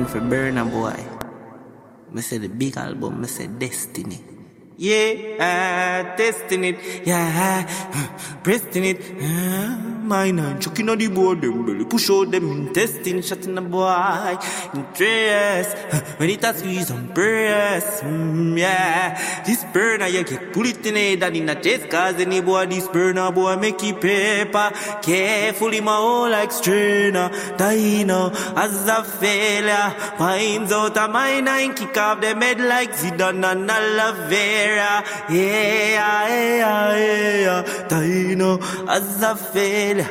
for Burna Boy. Me say the big album, me say Destiny. Yeah, testing it, yeah, pressing it, mine and chucking on the board, them belly push out them testing, shutting the boy, interest, when it has squeeze on press, yeah, this burner you get pull it in it and in a chest, cause any boy, this burner boy make it paper, carefully my whole like strainer, Dino, as a failure, finds out a mine and kick off the head like Zidane and Aloe Vera. Yeah, Dino as a failure.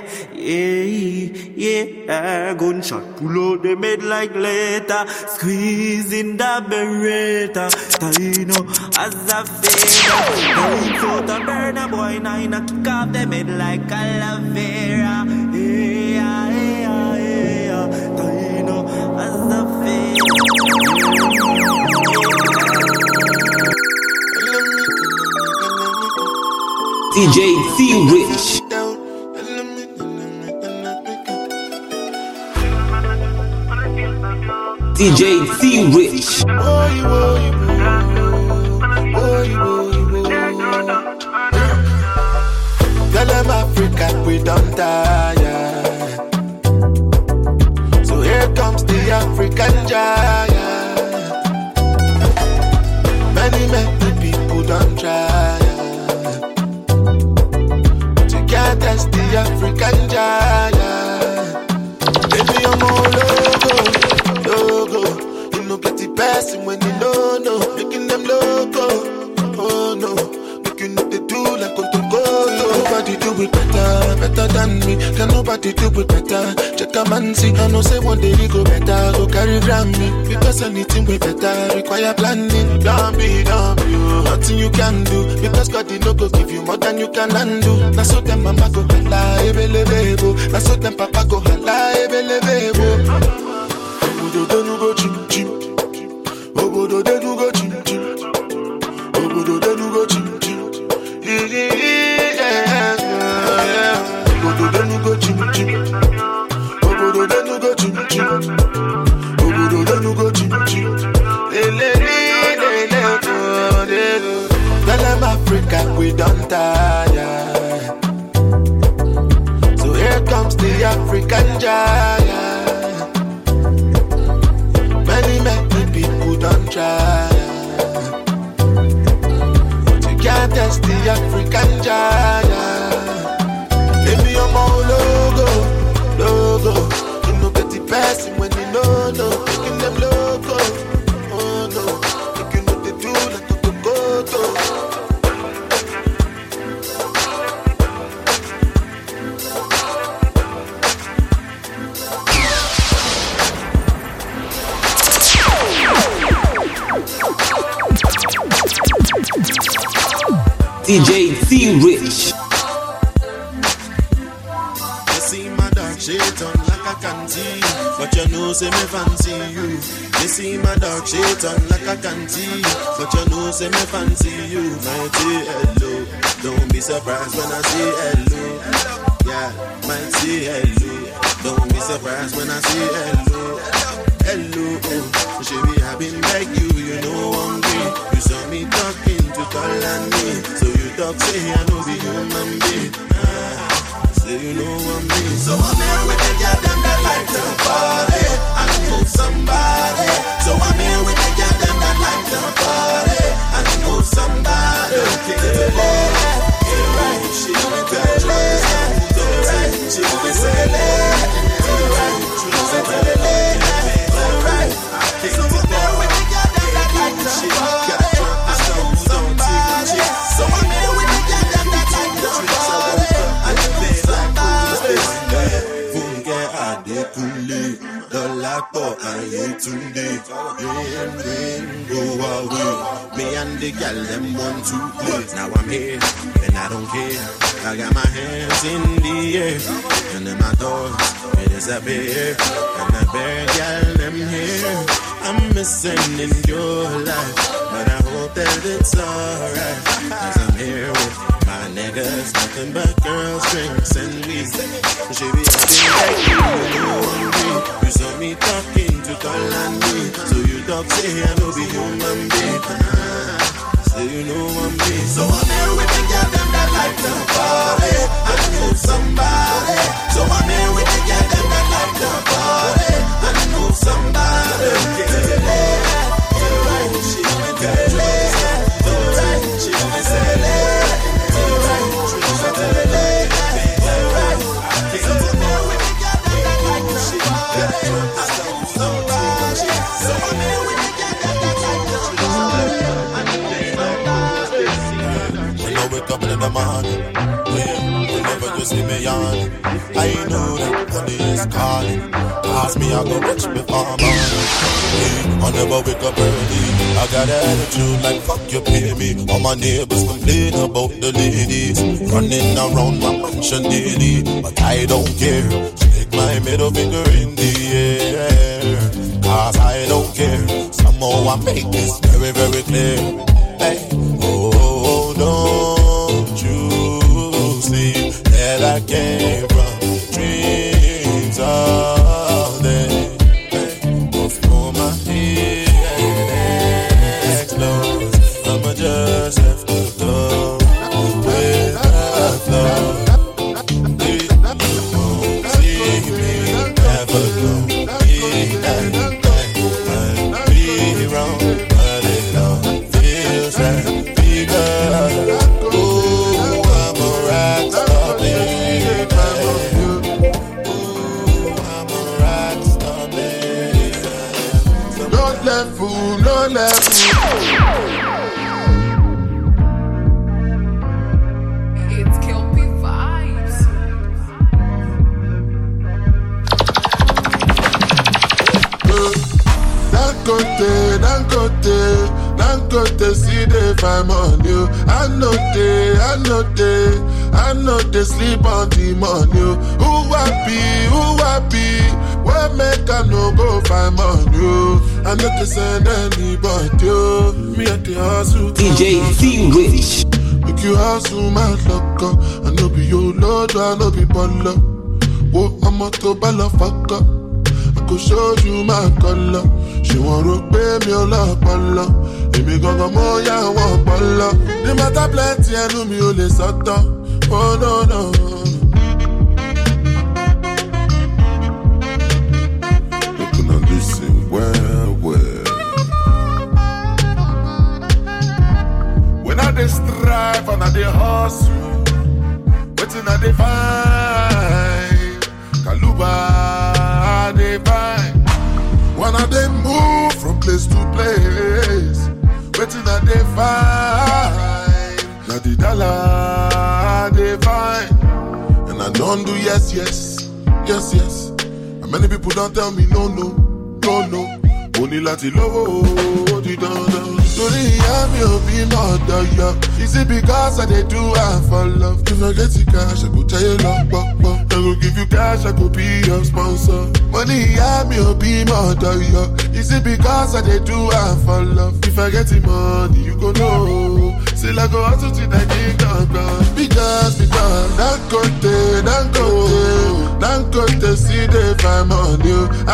Yeah, gunshot pull out the mid like later, squeezing the beretta. Dino as a failure. Going out the Burna Boy, nine a kick off the mid like Aloe Vera. Yeah, Dino as a failure. DJ C-Rich. DJ C-Rich. Tell them Africa we don't tire. So here comes the African giant. Many people don't try. That's the African giant. Baby, I'm all logo. You know, get the person when you know, making them loco. Oh no, making what they do like go. Nobody do it better than me. Can nobody do it better? Check a man see, I know say one day we go better. Go carry Grammy, because anything we better require planning. Don't be, nothing you can do, because God did not go give you more than you can undo. Now so them mama go hala, ebelebebo. Now so them papa go hala, ebelebebo. Obodo de nu go chim chim. Obodo de nu go chim chim. Obodo de nu go chim chim. Obodo de nu go chim chim. Obodo de nu go chim chim. Obodo de nu go chim chim. Tell them Africa we don't tire. So here comes the African giant. Many people don't try. You can't test the African giant. Baby, I'm all logo. You know get the person when you know, making them loco. Oh no, making what they do like go. DJ C-Rich. You see my dark shade on like I can see, but you know say me fancy you. You see my dark shade on like I can see, but you know say me fancy you. Might say hello, don't be surprised when I say hello. Yeah, might say hello, don't be surprised when I say hello. Hello, oh, she be having like you know one day. You saw me talking to call on me, so you talk say I know be human being. Say you know what I mean. So I'm here with the girl them that like to party and move somebody. So I'm here with the girl them that like to party and move somebody. Kick it to the left, to the right, she will go to the left, to the right, she will be saying left, to the right, she will say to the left. So I'm here with the girl them that like to party and move somebody. So I'm here with the girl them that like to party and move somebody. Funke Adekunle, Dolapo Ayetunde, rain, go away. Me and the girl them want to play. Now I'm here and I don't care. I got my hands in the air and then my thoughts it disappear. And the bad girl them here. I'm missing in your life, but I hope that it's alright. 'Cause I'm here with my nigga Cause nothing but girls, drinks, and weed. She be acting like you know I'm weak. You saw me talking to call on me. So you talk, say I know be human being. Say you know I'm me. So I'm here with the girl them that like to party and move somebody. So I'm here with the girl them that like to party and move somebody. Get to the left, to the right, she went to the left, to the right, she went to the left, to the right, she went to the left, to the right. So I'm here with the girl them that like to party and move somebody. So I'm here with the girl them that like to party and move somebody. When I wake up in the morning, whenever you see me yawning, I know that money is calling. Ask me, I go rich before morning. I never wake up early. I got attitude like fuck you pay me. All my neighbors complain about the ladies running around my mansion daily, but I don't care. Stick my middle finger in the air, cause I don't care. Somehow I make this very, very clear. Hey, oh, don't you see that I came from dreams all day? Hey, before my head explodes, I'ma just have to go with the flow. You won't see me never know me and I be wrong, but it all feels right. It's Kelpie vibes. Dangote, see they find on you. I know they sleep on the money. Who happy? What make I no go find on you? I know to send anybody. Me at the hustle. DJ C Rich. Make you hustle my luck. I know be your lord, I know be baller. Oh, I'm a to baller fucker. I could show you my color. She wanna pay me a lot of If me gonna more, yeah, I want baller. The matter plenty, I know me only satan. Oh no. You gonna listen well. When I dey strive and I dey hustle, waiting I dey find Kaluba I dey find. When I dey move from place to place, waiting I dey find. Now the dollar I dey find. And I don't do yes. And many people don't tell me no. Only lati lovo di dandan. Sorry, I'm your be mother, yeah. Is it because I dey do I for love? If I get the cash, I go tell you love, I go give you cash, I go be your sponsor. Money, I'm your be mother, yeah. Is it because I dey do I for love? If I get the money, you go know. Still I go out to the kingdom. Because Dangote, see they find money.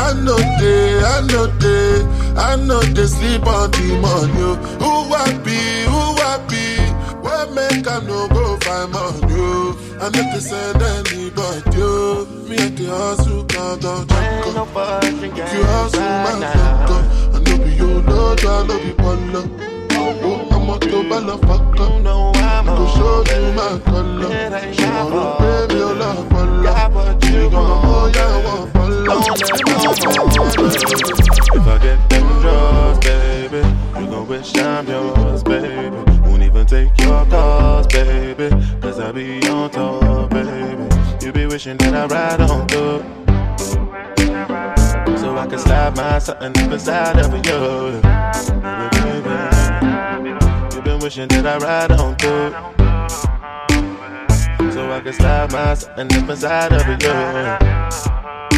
I know they sleep on the money. Who happy? What make I no go find money? I know to send anybody. Me at the hustle, can't go jump. If you hustle, my fucker. I know be your lord, I know be baller. Oh, I'm a to baller fucker. I go show you my color. She wanna pay me a lot for love. She gonna know I want for love. If I get them drugs, baby, you gon' wish I'm yours, baby. Won't even take your calls, baby, cause I be on top, baby. You be wishing that I ride on through, so I can slide my something up inside of you, baby. You been wishing that I ride on through, so I can slide my something up inside of you.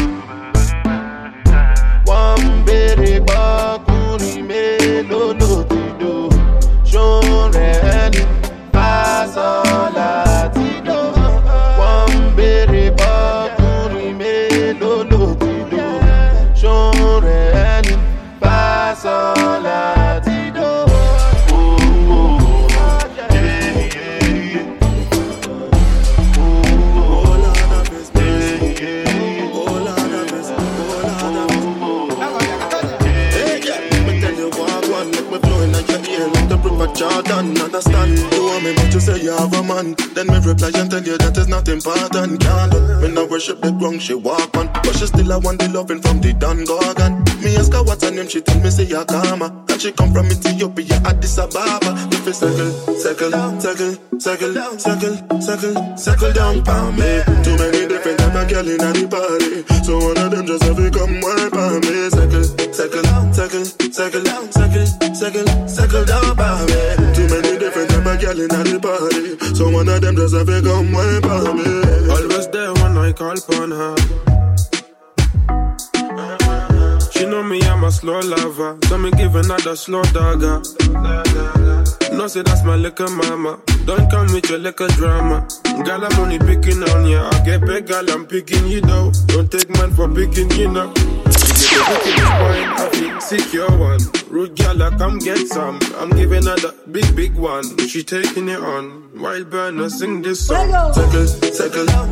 One baby bakuri me lo ti do, shore ni fa so la ti I don't understand. You want me but you say you have a man. Then me reply and tell you that is not important. Can't do. Me no worship the ground she walk on, but she still I want the loving from the Don Gorgon. Me ask her what's her name, she tell me say Yakama. And she come from Ethiopia, Addis Ababa. If you circle down for me. Too many different type of girl in the party, so one of them just have to come work for me. Circle down for me. Too many different type of girl in the party, so one of them just have to come work for me. Always there when I call upon her. She know me, I'm a slow lover, so me give another slow dagger. No say that's my little mama. Don't come with your little drama. Girl, I'm only picking on ya. I get big, girl, I'm picking you though. Don't take man for picking you now. You get the point, I feel secure one. Rude girl, I come get some. I'm giving her the big one. She taking it on. Wild burner, sing this song. Circle down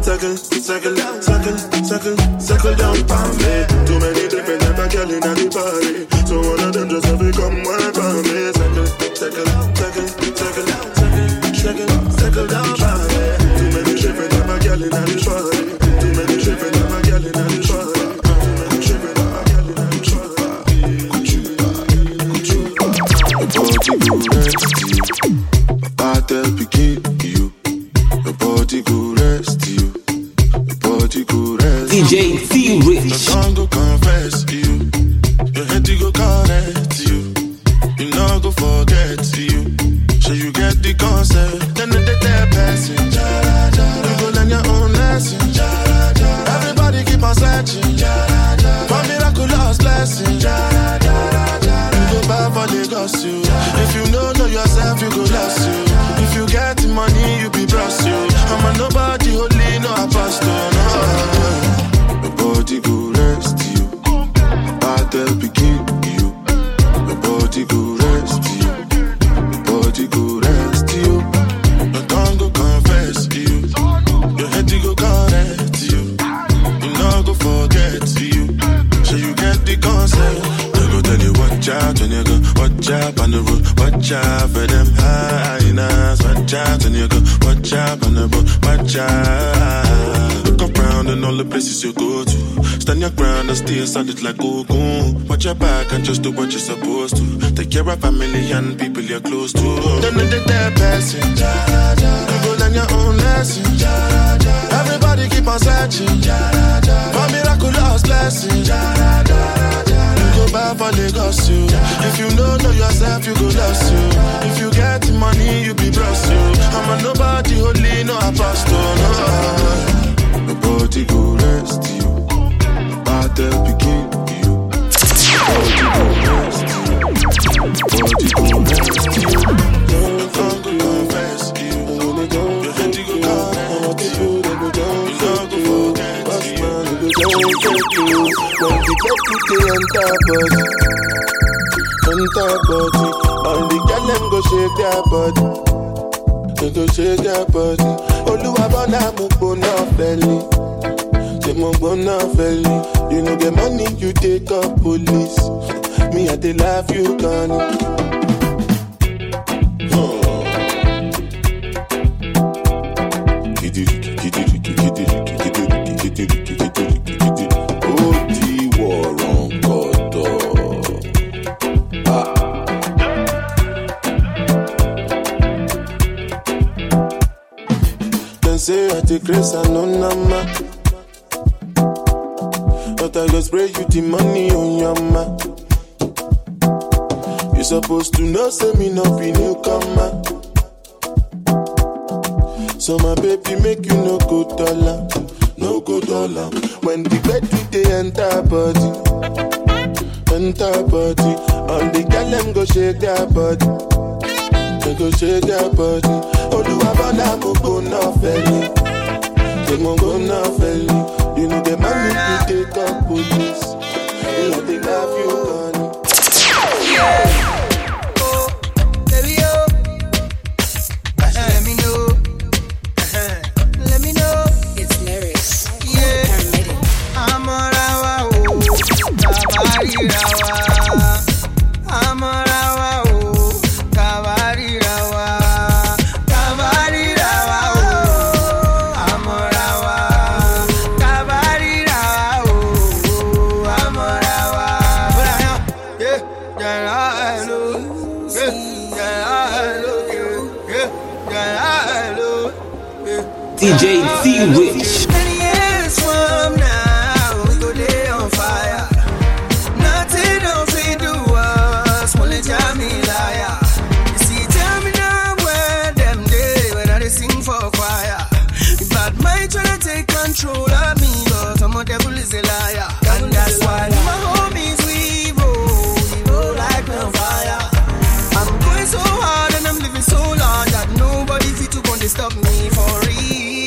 for me. Too many different type of girl in the party, so one of them just have to come work for me. Circle down for me. Too many different type of girl in the party. Too many different type of girl in the party. Your body go rest you. Your body go rest you. Your body go rest. DJ T-Rich. Your tongue go confess you. Your head go correct you. You know go forget you. So you get the concept. Then the day passing. You go learn your own lesson. Everybody keep on searching for miraculous blessing. You go back for Lagos you. If you know yourself, you go lost you. If you get money, you be bros you. I'm a nobody, holy, no apostle. No. Your body go rest you. Battle begin you. Your body go rest you. Your body go rest you. Your tongue go confess you. Your head go correct you. You know go forget you. So you get the concept. I go tell you watch out when you go. Watch out on the road. Watch out for them hyenas. Watch out when you go. Watch out on the road. Watch out. Look around and all the places you go to. Stand your ground and stay solid like Ogun. Watch your back and just do what you're supposed to. Take care of family and people you're close to. Don't know that they're passing. You go learn your own lesson. Everybody keep on searching for miraculous blessings. You go back for Lagos you. If you know yourself, you go lost you. If you get money, you be bros you. I'm a nobody, holy, no apostle. No. Your body go rest you. Battle begin you. Body go rest you. Body go rest you. Your tongue go confess you. Your head go correct you. You know go forget you. When you get to the enter body, all the girl them go shake their body. They go shake their body. Oluwabona mukbona belly. Say mukbona belly. You know the money you take up police. Me at the life you gone. Say I take grace and no number, but I go spray you the money on your ma. You supposed to know, say me no be newcomer. So my baby make you no go dollar, no go dollar. When the bed do they enter body, all the girl them go shake their body. They go shake their body. Oluwabona mo go na feli. They mo go na feli. You know the money you take up police. You know they love you gone. Oh, baby, oh. Let me know. Let me know. It's lyrics. Yeah. I'm a rawa, oh. Kabari rawa. I'm a rawa, oh. Kabari rawa. DJ C-Rich. 10 years from now, we go lay on fire. Nothing else we do us, only tell me liar. You see, tell me now where them day when I sing for choir. Bad mind tryna take control of me, but I'm a devil is a liar. And that's why my homies we roll like on fire. I'm going so hard and I'm living so long that nobody fit to gonna stop me for real.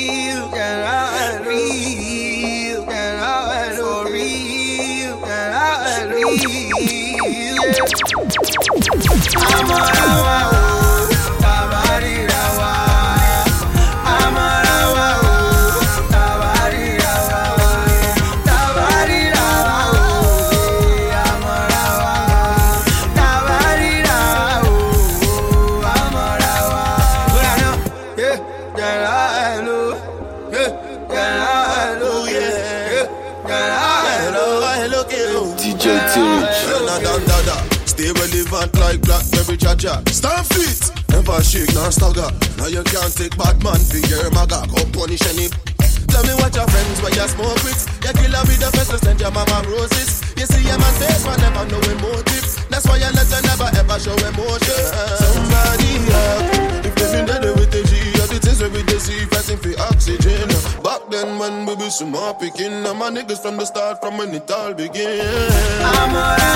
Stay relevant like Blackberry Jaja. Stand fit, never shake, nor stagger. Now you can't take bad man for your maga. Go punish any. Tell me what your friends when you smoke with. You kill her with the first to send your mama roses. You see a man's face but never know emotive. That's why you let her never ever show emotion. Somebody help. If they been dead with the G, all the things we they see fighting for oxygen. Back then when we be some more picking, now my niggas from the start, from when it all began. I'm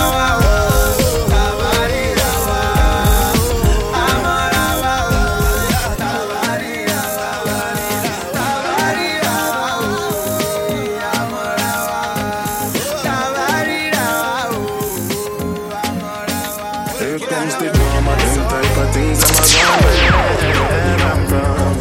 Here comes the drama, them type of things I'm from.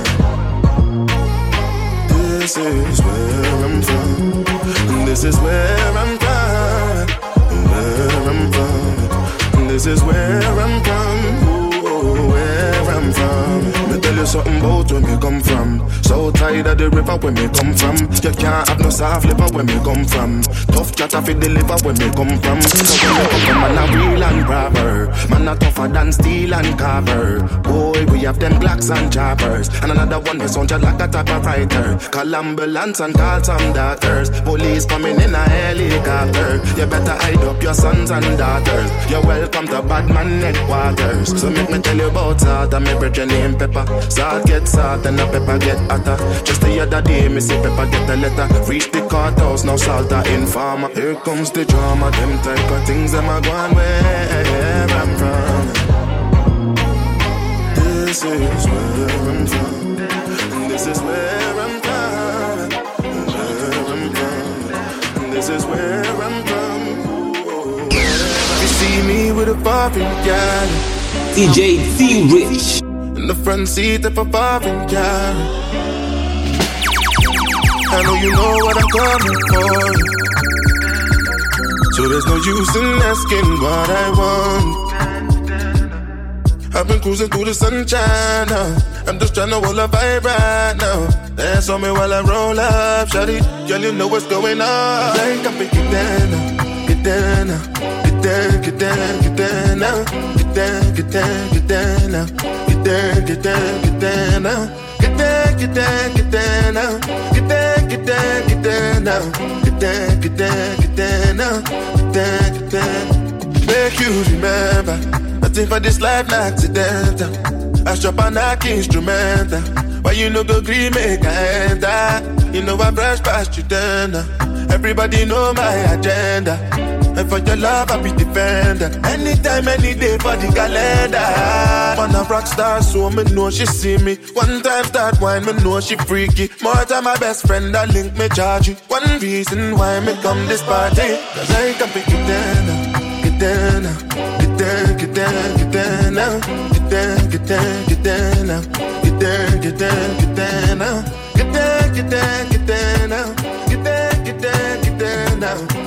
This is where I'm from. This is where I'm from. Where I'm from. This is where I'm from. Ooh, where I'm from. Me tell you something about where me come from. So tired of the river where me come from. You can't have no soft liver where me come from. Tough chatter fi deliver where me come from. So when me come from, man a real and proper. Man a tougher than steel and copper. Boy, we have them Glocks and choppers. And another one we sound just like a typewriter. Call ambulance and call some doctors. Police coming in a helicopter. You better hide up your sons and daughters. You're welcome to Badman headquarters. So make me tell you about salt and me brethren name pepper. Salt get salt and the pepper get hotter. Just the other day me see pepper get a letter. Reach the courthouse, now salt a informer. Here comes the drama, them type of things them a gone where I'm from. This is where I'm from. This is where I'm from. Where I'm from. This is where I'm from. You see me with a foreign gal. DJ C-Rich. In the front seat of a foreign car. I know you know what I'm coming for. So there's no use in asking what I want. I've been cruising through the sunshine now. I'm just trying to hold a vibe right now. Dance on me while I roll up, shawty. Girl, you know what's going on. Like I'm picking down now. Get down now. Get down, get down, get down now. Get down, get down, get down now. Get down, get down, get down now. Get down, get down, get down now. Get down, get down, get down now. Get down, get down, get down now. Get down, get down. Make you remember, nothing for this life not accidental. I strap a knock instrumental. Why you no go green make I enter? You know I brush past you then. Everybody know my agenda. And for your love, I be defender. Anytime, any day for the calendar. Man a rock star, so me know she see me. One time start wine, me know she freaky. More time my best friend, I link me charge you. One reason why me come this party. Cause I can pick it down, get down, get down, get down, get down now. Get down, get down, get down now. Get down, get down, get down now. Get down, get down, get down now. Get down, get down, get down now.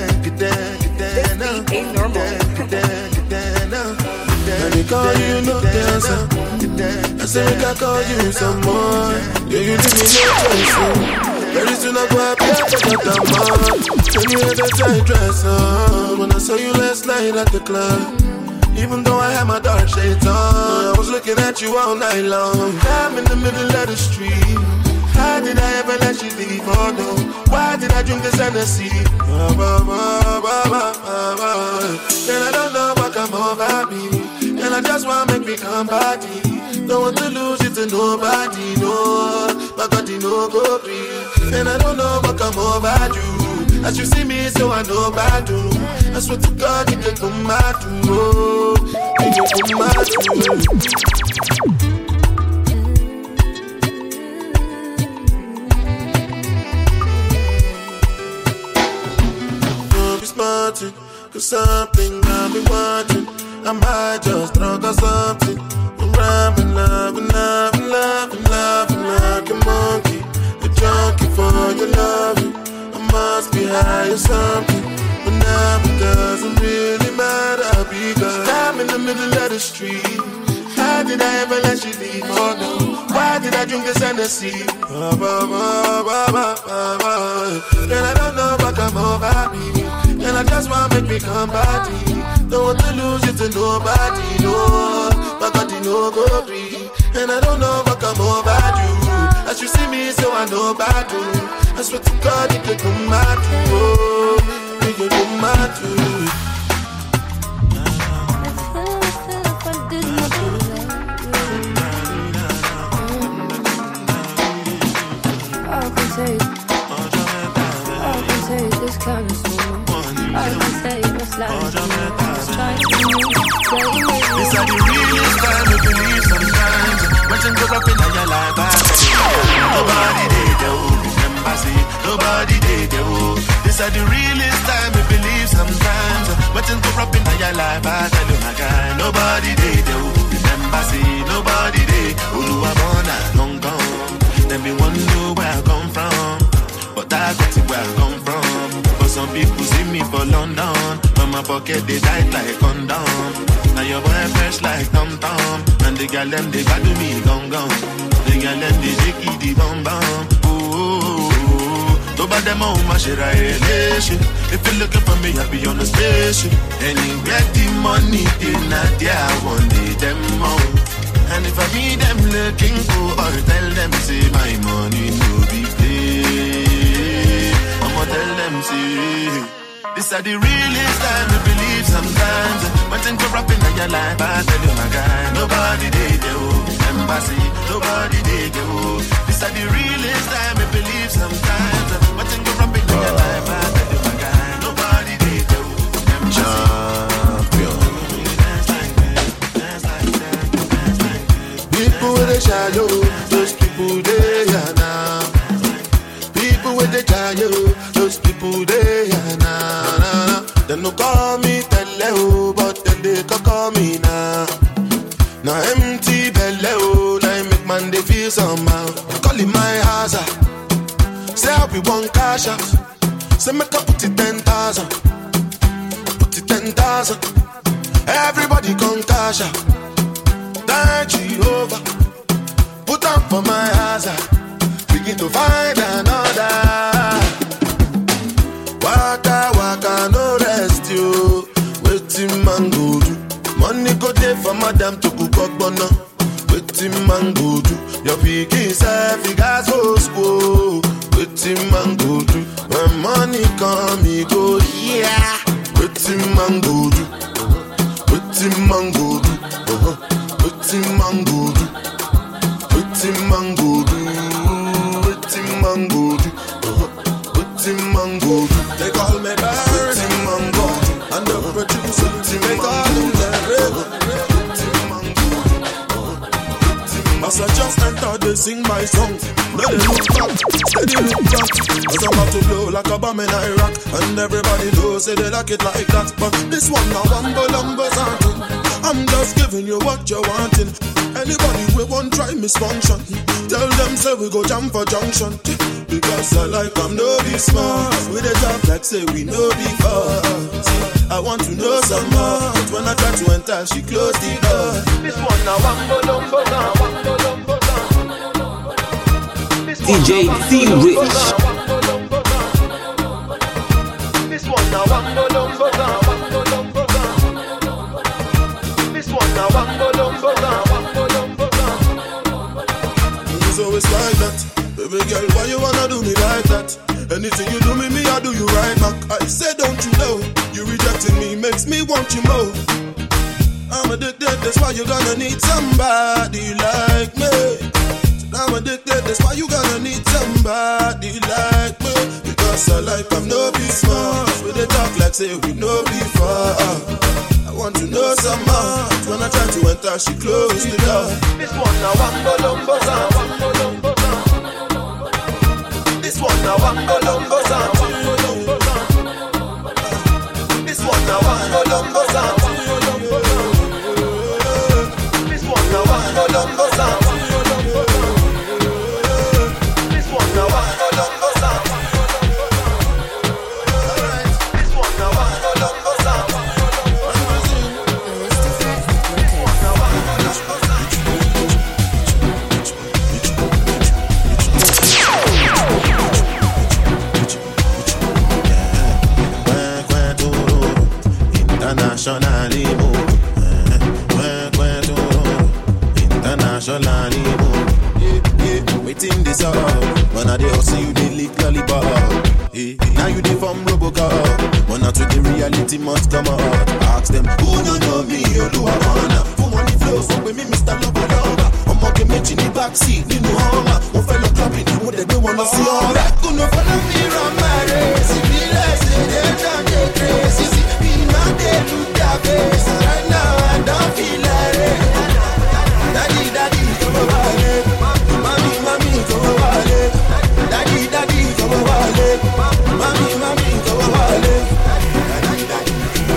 Ain't normal. Let me call you no dancer. I say I can call you some more. Yeah, you leave me no choice. Very soon I go up here to get the man. Can you hear the tight dress on? When I saw you last night at the club, even though I had my dark shades on, I was looking at you all night long. I'm in the middle of the street. How did I ever let you leave? Oh no, why did I drink this Hennessy? And I don't know what come over me, and I just want to make me come body. Don't want to lose it to nobody, no. My body no go breathe. And I don't know what come over you. As you see me, so I know about you. I swear to God, you can come out to. You can come out to. Smarting, cause something I've been watching. I might just drunk or something. I'm loving like a monkey. A junkie for your loving. I must be high or something. But now it doesn't really matter because I'm in the middle of the street. How did I ever let you leave? Oh no, why did I drink this Hennessy? And I don't know what come over me, and I just want to make me come body. Don't want to lose it to nobody, no. My body no go breathe. And I don't know what come over you. As you see me, so I know about you. I swear to God, you can come out to. Oh, you can come out to. This are the realest time to believe sometimes. When things go up in your life, nobody did the remember, see, nobody did the. This are the realest time to believe sometimes. When things go up in your life, I tell you my guy, nobody did the remember, see, nobody did. Who I born at long gone. Then me wonder where I come from, but I got it where I come from. But some people see me for London, but my pocket they tight like condom. Now your boy fresh like Tom Tom, and the girl them they got to me gong gong. The girl them they shaky the bum bum. Ooh, nobody them on my shit relation. If you're looking for me, I'll be on the station. Anywhere the money they not there, one day them more. And if I meet them looking for, or tell them say my money no be play, I'ma tell them say. This are the realest time to believe sometimes. When things are up in your life, I tell you my guy, nobody did you. Embassy, nobody did you. This are the realest time to believe sometimes. When things are up in your life, I tell you my guy, nobody did you. Champion. People with a shadow, those people they are now. People with a shadow, those people they are now. They no call me Teleo, but then they call me now. Now empty belly, now make man they feel somehow. Call it my hazard. Say I be one cash out. Say make I put it 10,000. Put it 10,000. Everybody come cash out. Thank Jehovah. Put up for my hazard. Begin to find another. Waka waka no rest you. Waiting man go do. Money go there for madam to cook up bono. Waiting man go do. Your pikin self you guys go school. Waiting man go do. When money come he go yeah. Waiting man go do. Waiting man go do. Waiting man go do. Waiting man go do. Waiting man go do. Waiting man go do. They call me Barry. Waiting man go do. And the producer, they call him Larry. As I just entered, they sing my song. Now they look back, steady look back. As I'm about to blow like a bomb in Iraq. And everybody knows say they like it like that. But this one now lumber something. I'm just giving you what you're wanting. Anybody we won't try misfunction. Tell them say we go jump for junction. Because I like I'm no be smart. We the talk like say we no be fast. I want to know some more. But when I try to enter, she closed the door. This one now DJ C Rich. one now Wambo Lumbo Gang. This one now Wambo Lumbo Gang. It's always like that. Baby girl, why you wanna do me like that? Anything you do me, I do you right back. I say, don't you know? You rejecting me makes me want you more. I'm addicted, that's why you're gonna need somebody like me. I'm addicted, that's why you gonna need somebody like me. Because I like I'm no be smart. We they talk like say we no be far. I want to know some more. When I try to enter, she closed the door. This one now Wambo Lumbo Gang. This one now Wambo Lumbo Gang. This one now Wambo Lumbo Gang. This one now Wambo Lumbo Gang. This one now Wambo Lumbo Gang. Alright, this one now Wambo Lumbo Gang. Internationally move, internationally move. Waiting this up, when I dey hustle you dey lick lollipop. Now you dey from Robocop, when I to the reality must come out. Ask them who no know me, Oluwabona. For money flows, for me Mr. Lover. I'm okay, me in the backseat, you know how I'm. One fellow clubbing, what they don't wanna see all that. Gonna follow me around my race, if you like, say they're down there crazy. They look their face, and right now I don't feel like it. Daddy, daddy, come over here. Mommy, mommy, come over here. Daddy, daddy, come over here. Mommy, mommy, come over here. Daddy, daddy.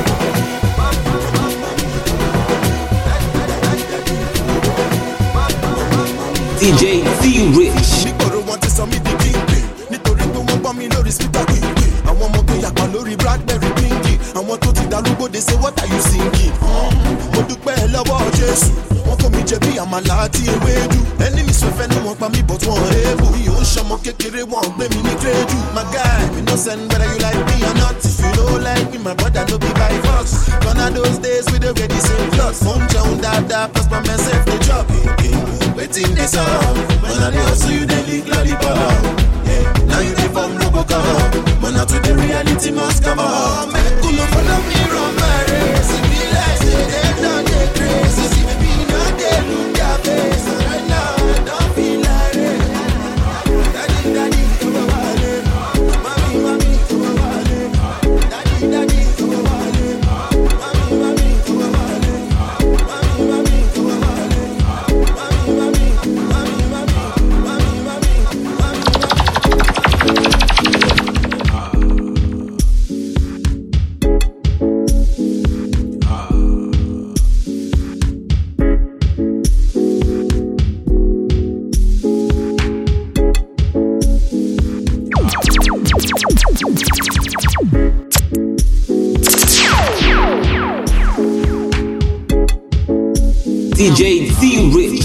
DJ C-Rich. Nígboro wọn ti sọ mí di kíngpé, nítorí pé wọ́n gbọ́ mi lórí spíkà kíngpé. Àwọn ọmọ tó yàgbọ́ lórí Blackberry pinky. Àwọn tó ti darúgbó they say what are you singing? Mo dúpẹ́ lọ́wọ́ Jésù, wọ́n kó mi jẹ bí àmàlà àti ewédú. Ẹni mi sọ̀fẹ́ ni wọ́n pa mí but wọ́n ébù. Mi ò ń ṣọmọ kékeré wọ́n gbé mi ní krédù. My guy, we no send whether you like me or not. If you no like me, my brother no be by force. Gone are those days we dey wear the same clothes. Mo ń jẹun dáadáa plus my man sef dey chop. Wetin dey sup? When I dey hustle you dey lick lollipop. Now you dey from Robocop, but now to the reality must come up. Could you follow me run my race? It be like say they done get crazy. See me now they look their face, and right now I don't feel like it. Daddy, daddy, come over here. Mommy, mommy, come over here. Daddy, daddy, come over here. Mommy, mommy, come over here. Mommy, mommy, come over here. Mommy, mommy, mommy, mommy, mommy, mommy, mommy. DJ C-Rich.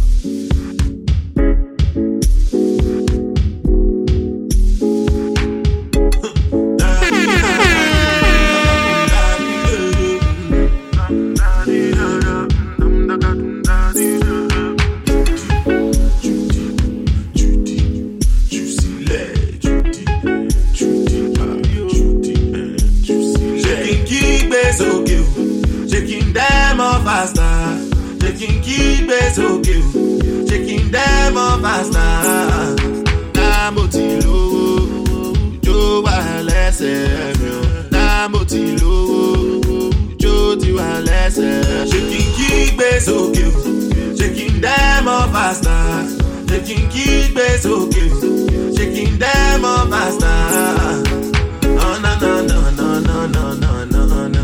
Shaking them off faster. Shaking keep it okay. Shaking them off faster. Namotilo, Jo wa lese mi o. Namotilo, Jo ti wa lese. Shaking keep it okay. Shaking them off faster. Shaking keep it okay. Shaking them off faster. Oh no no no no no no no no no.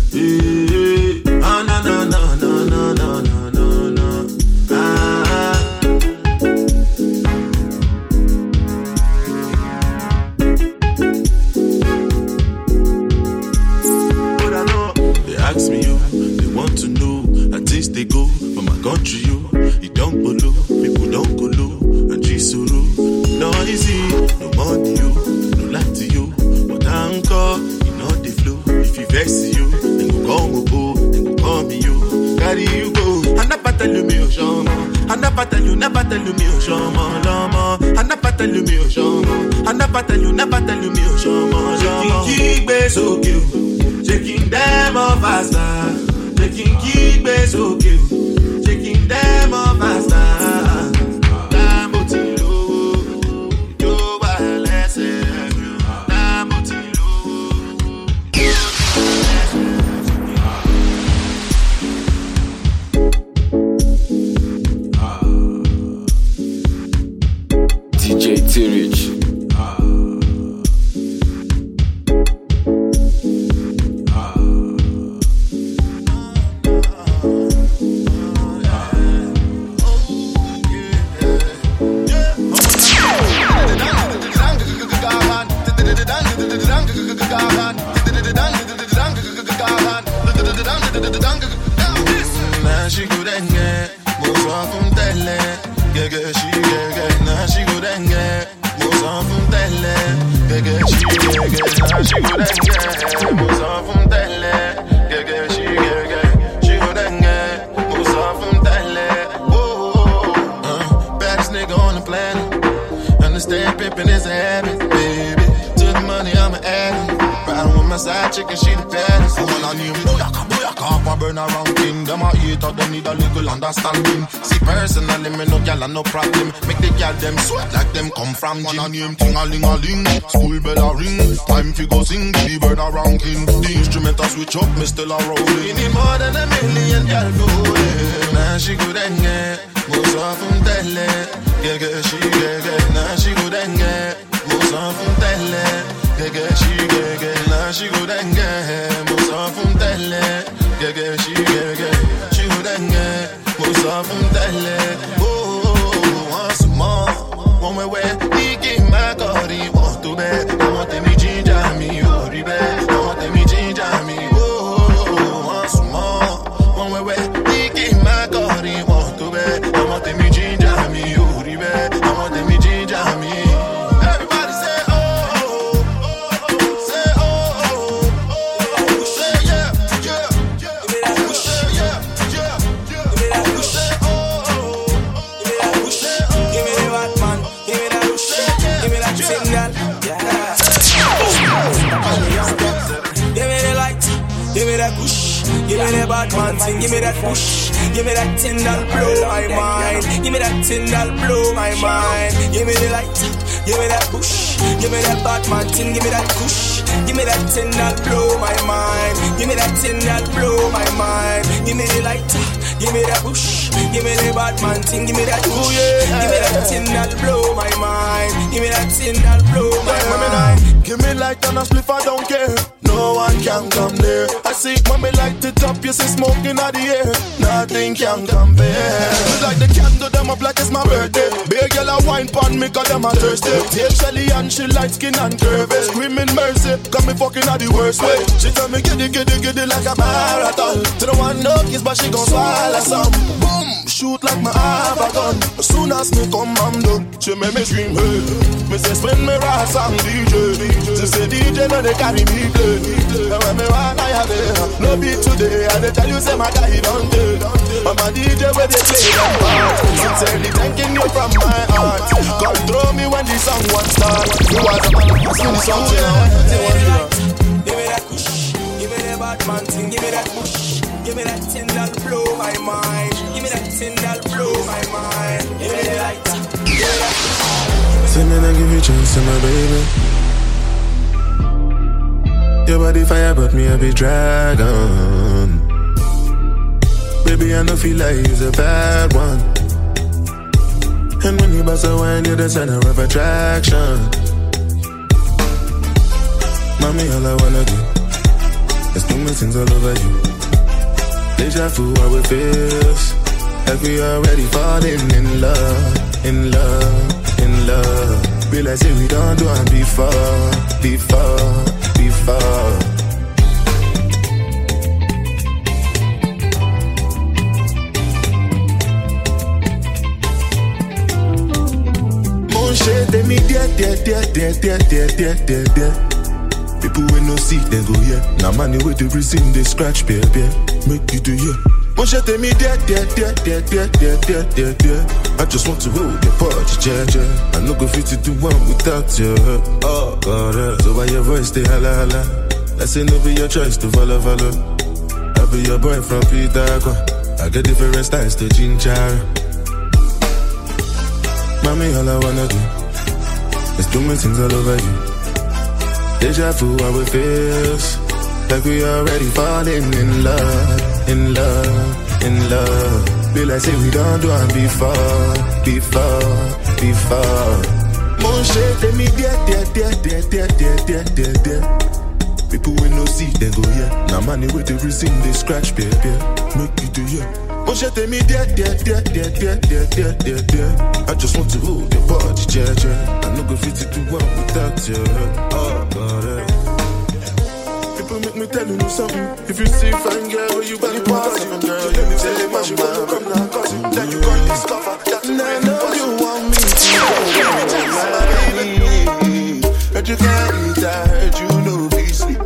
Oh no no no no no no no no no. But I know they ask me you, they want to know. At least they go for my country you. You don't go low, people don't go low. And Jisuru, no easy, no money you, no light to you. But uncle, you know never tell you me, oh, show I never tell you me, oh, show I never tell you me, oh, show I never tell you me, oh, show Shaking keep so cute, shaking them off faster. Shaking keep so cute, shaking them off faster. DJ T-Rich. Now she go then get most of from tele. Get she get. Now she go then get most of from tele. Get she get. Now she go then get most of from tele. Get she get. She go then get most of from tele. Oh, baddest nigga on the planet. Understand pimpin' is a habit, baby. To the money I'm an addict. Riding with my side chicken, she the baddest. I wanna name Booyaka. I burn around king. Them a hater, them need a little understanding. See personally, me no gal and no problem. Make the gal them sweat like them come from gym. Wanna name ting-a-ling-a-ling. School bell a ring. Time fi go sing, the bird around king. The instrument a switch up, me still a rolling. We need more than a million gal for holding. Now she good and get most of them tele. Get she get. Now she good and get most of them tele. Get she get. Now she good and get most of them tele. Get she get. She good and get most of them tele. Oh, once more, one way, he came back or he walked to bed. I want me ginger me, oh, bed. I want me ginger me, oh, once more, one way, he came back or he walked to bed. I want me ginger me, oh, bed. I want me ginger me. Everybody say oh, say oh, say yeah, yeah. Give me that push, yeah, yeah. Give me that push, oh, give me that push, give me the Batman, give me that push, give me that signal, yeah. Give me the light, give me that push, give me the Batman thing, give me that push, give me that thing that blow my mind, give me that thing that blow my mind, give me the light, give me that push, give me that Batman thing, give me that push, give me that thing that blow my mind, give me that thing that blow my mind, give me the light, give me that push, give me the Batman thing, give me that push, give me that thing that blow my mind, give me that thing that blow my mind. Give me light and a spliff, I don't care. No one can come there. I see when me light it up, you see smoking out the air. Nothing can compare. Me like the candle, them up like it's my birthday. Big girl a wine pon me, cause them a thirsty. Tail Shelly and she light skin and curvy. Screaming mercy, got me fucking out the worst way. She tell me giddy like a marathon. To the one no kiss, but she gon' swallow some. Boom, shoot like my have a gun. As soon as me come, I'm done. She make me scream, hey. Me say spin me right song, DJ. She say DJ, no they carry me play. And when me want I have it. No beat today, I they tell you say my guy don't do. I'm a DJ where they play them part. Sincerely thanking you from my heart. God throw me when the song won't start. You was a man, I sing the song to you. Give me that push, give me the Batman thing, give me that push, give me that thing that blow my mind, give me that thing that blow my mind, give me the light, give me that push. Say me not give you chance to my baby. Your body fire but me a be dragon. Baby I don't feel like you're a bad one. And when you bust a wine you're the center of attraction. Mommy all I wanna do is do my things all over you. Deja vu how it feels, like we already falling in love, in love, in love. Realize that we don't do it before. Mon shit, they me dear. People when no see, they go yeah. Now money with the reason they scratch, baby. Make you do yeah. Mon chat me dear. I just want to hold your body, yeah. I no go fit to do one without you. Oh God, so why your voice stay holla? I say no be your choice to follow. I be your boy from Pitagua. I get different styles to ginger. Mommy, all I wanna do is do my things all over you. Deja vu, how it feels like we already falling in love. Be like say we don't do it before. Mon shit, let me dear. People will no see, then go yeah. Now money with the reason they scratch, baby. Make you do yeah. Mon shit, let me dear. I just want to hold your body, yeah. I no go fit to do one without you. Oh God, people make me tell you something. If you see fine girl, you better pass it, girl. Let me tell you, man, come now, cause that you got discover that I know you want me to go. Heard you can't eat, I heard you know be sleep.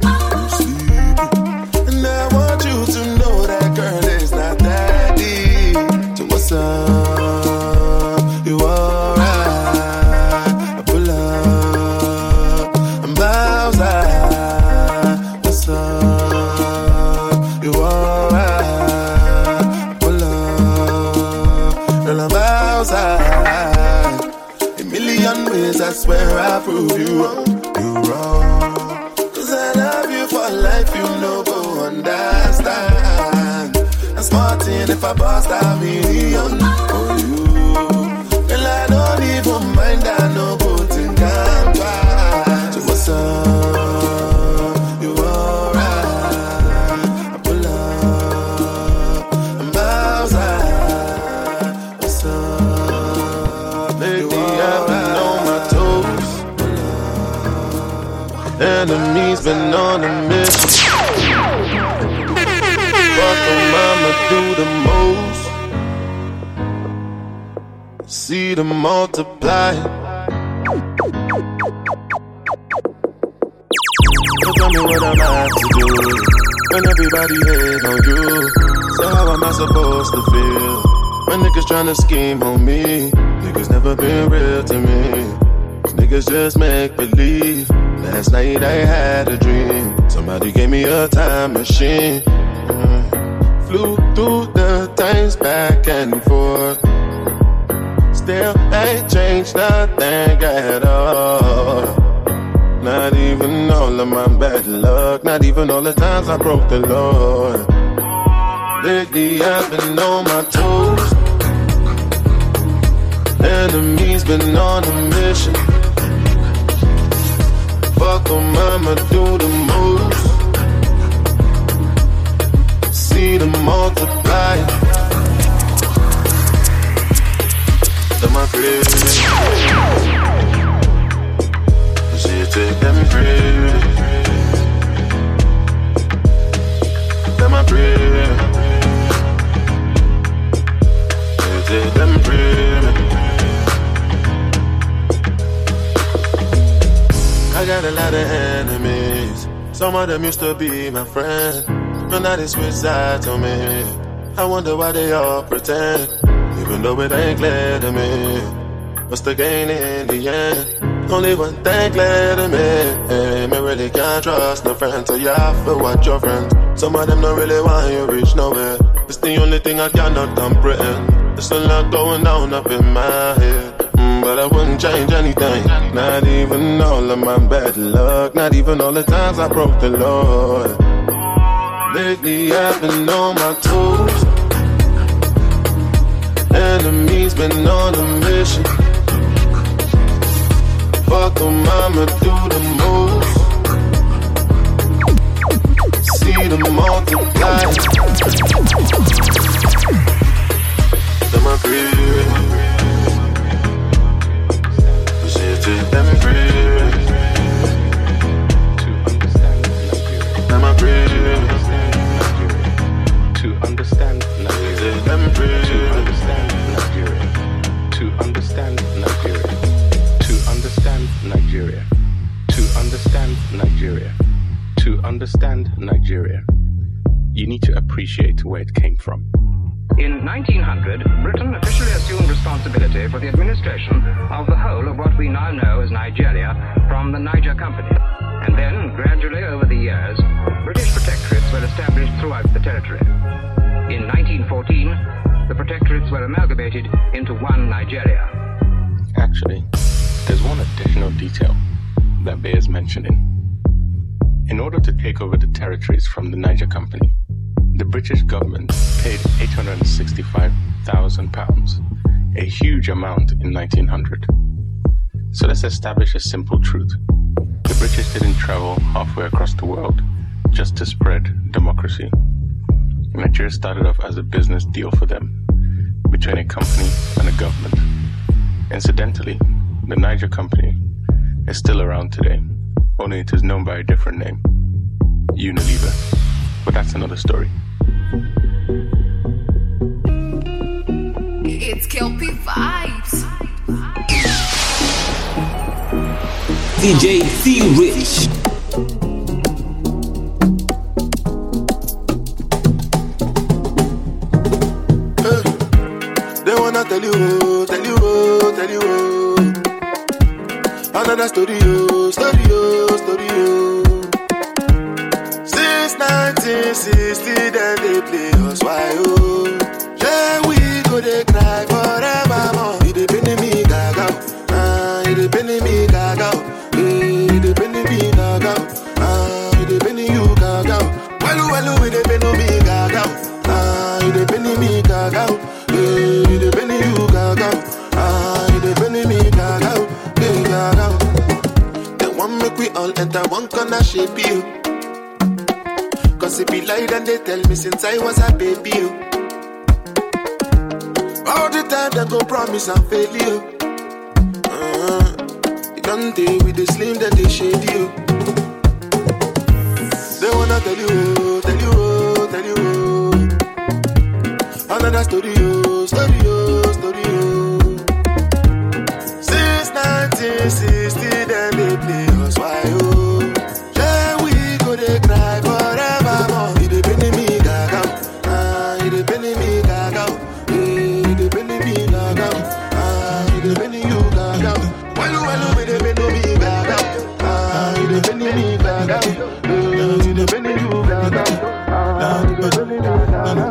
And I want you to know that girl is not that deep. So what's up? You alright? I pull up, I'm outside. What's up? You alright? Pull up, girl, I'm outside. A million ways, I swear I'll prove you wrong. Cause I love you for life, you know, go understand. I'm smarting if I bust a million for you. Girl, I don't even mind, I know good thing can pass. So what's up? You alright? I pull up, I'm outside. What's up? Lately I've been on my toes. Enemies been on a mission. Fuck them, I'ma do the most. See them multiply. So tell me what am I to do when everybody hate on you? So how am I supposed to feel when niggas tryna scheme on me? Niggas never been real to me. Niggas just make believe. Last night I had a dream. Somebody gave me a time machine. Flew through the times back and forth. Still ain't changed nothing at all. Not even all of my bad luck. Not even all the times I broke the Lord. Lately I've been on my toes. Enemies been on a mission. Fuck them, I'ma do the most. See them multiply. To my crib. She take them crib. To my crib. She take them crib. I got a lot of enemies. Some of them used to be my friends, but now they switch sides on me. I wonder why they all pretend, even though it ain't clear to me. What's the gain in the end? Only one thing clear to me. Me really can't trust no friend, so you have to watch your friends. Some of them don't really want you reach nowhere. It's the only thing I cannot comprehend. There's a lot going on up in my head. But I wouldn't change anything. Not even all of my bad luck. Not even all the times I broke the Lord. Lately I've been on my toes. Enemies been on a mission. Fuck them, I'ma do the most. See them multiply. To my crib. Take them crib. To understand Nigeria. I'm a crib. To understand Nigeria. Take them crib. To understand Nigeria. To understand Nigeria. To understand Nigeria. To understand Nigeria. To understand Nigeria. you need to appreciate where it came from. In 1900, Britain officially assumed responsibility for the administration of the whole of what we now know as Nigeria from the Niger Company. And then, gradually over the years, British protectorates were established throughout the territory. In 1914, the protectorates were amalgamated into one Nigeria. Actually, there's one additional detail that bears mentioning. In order to take over the territories from the Niger Company, the British government paid £865,000, a huge amount in 1900. So let's establish a simple truth. The British didn't travel halfway across the world just to spread democracy. Nigeria started off as a business deal for them, between a company and a government. Incidentally, the Niger Company is still around today, only it is known by a different name, Unilever. But that's another story. It's Kelpie Vibes. DJ T-Rich. They wanna tell you, another story. Since 1960, then they play us why oh. Yeah, we go they cry forevermore. It depend me gaga, it depend me gaga, it depend me gaga, it depend you gaga. Well, it depend me gaga, it depend me gaga, it depend you gaga, it depend me gaga, gaga. They want make we all enter one corner shape you. Cause it be light and they tell me since I was a baby. All the time they go promise and fail you. You don't deal with the slim then they shade you. They wanna tell you. Another story. Since 1960 then they play us why oh. Yeah, we go they cry forevermore. It depend me gaga, it depend me gaga, it depend me gaga, it depend you gaga. Well, it depend me gaga, it depend me gaga, it depend you gaga, it depend me gaga.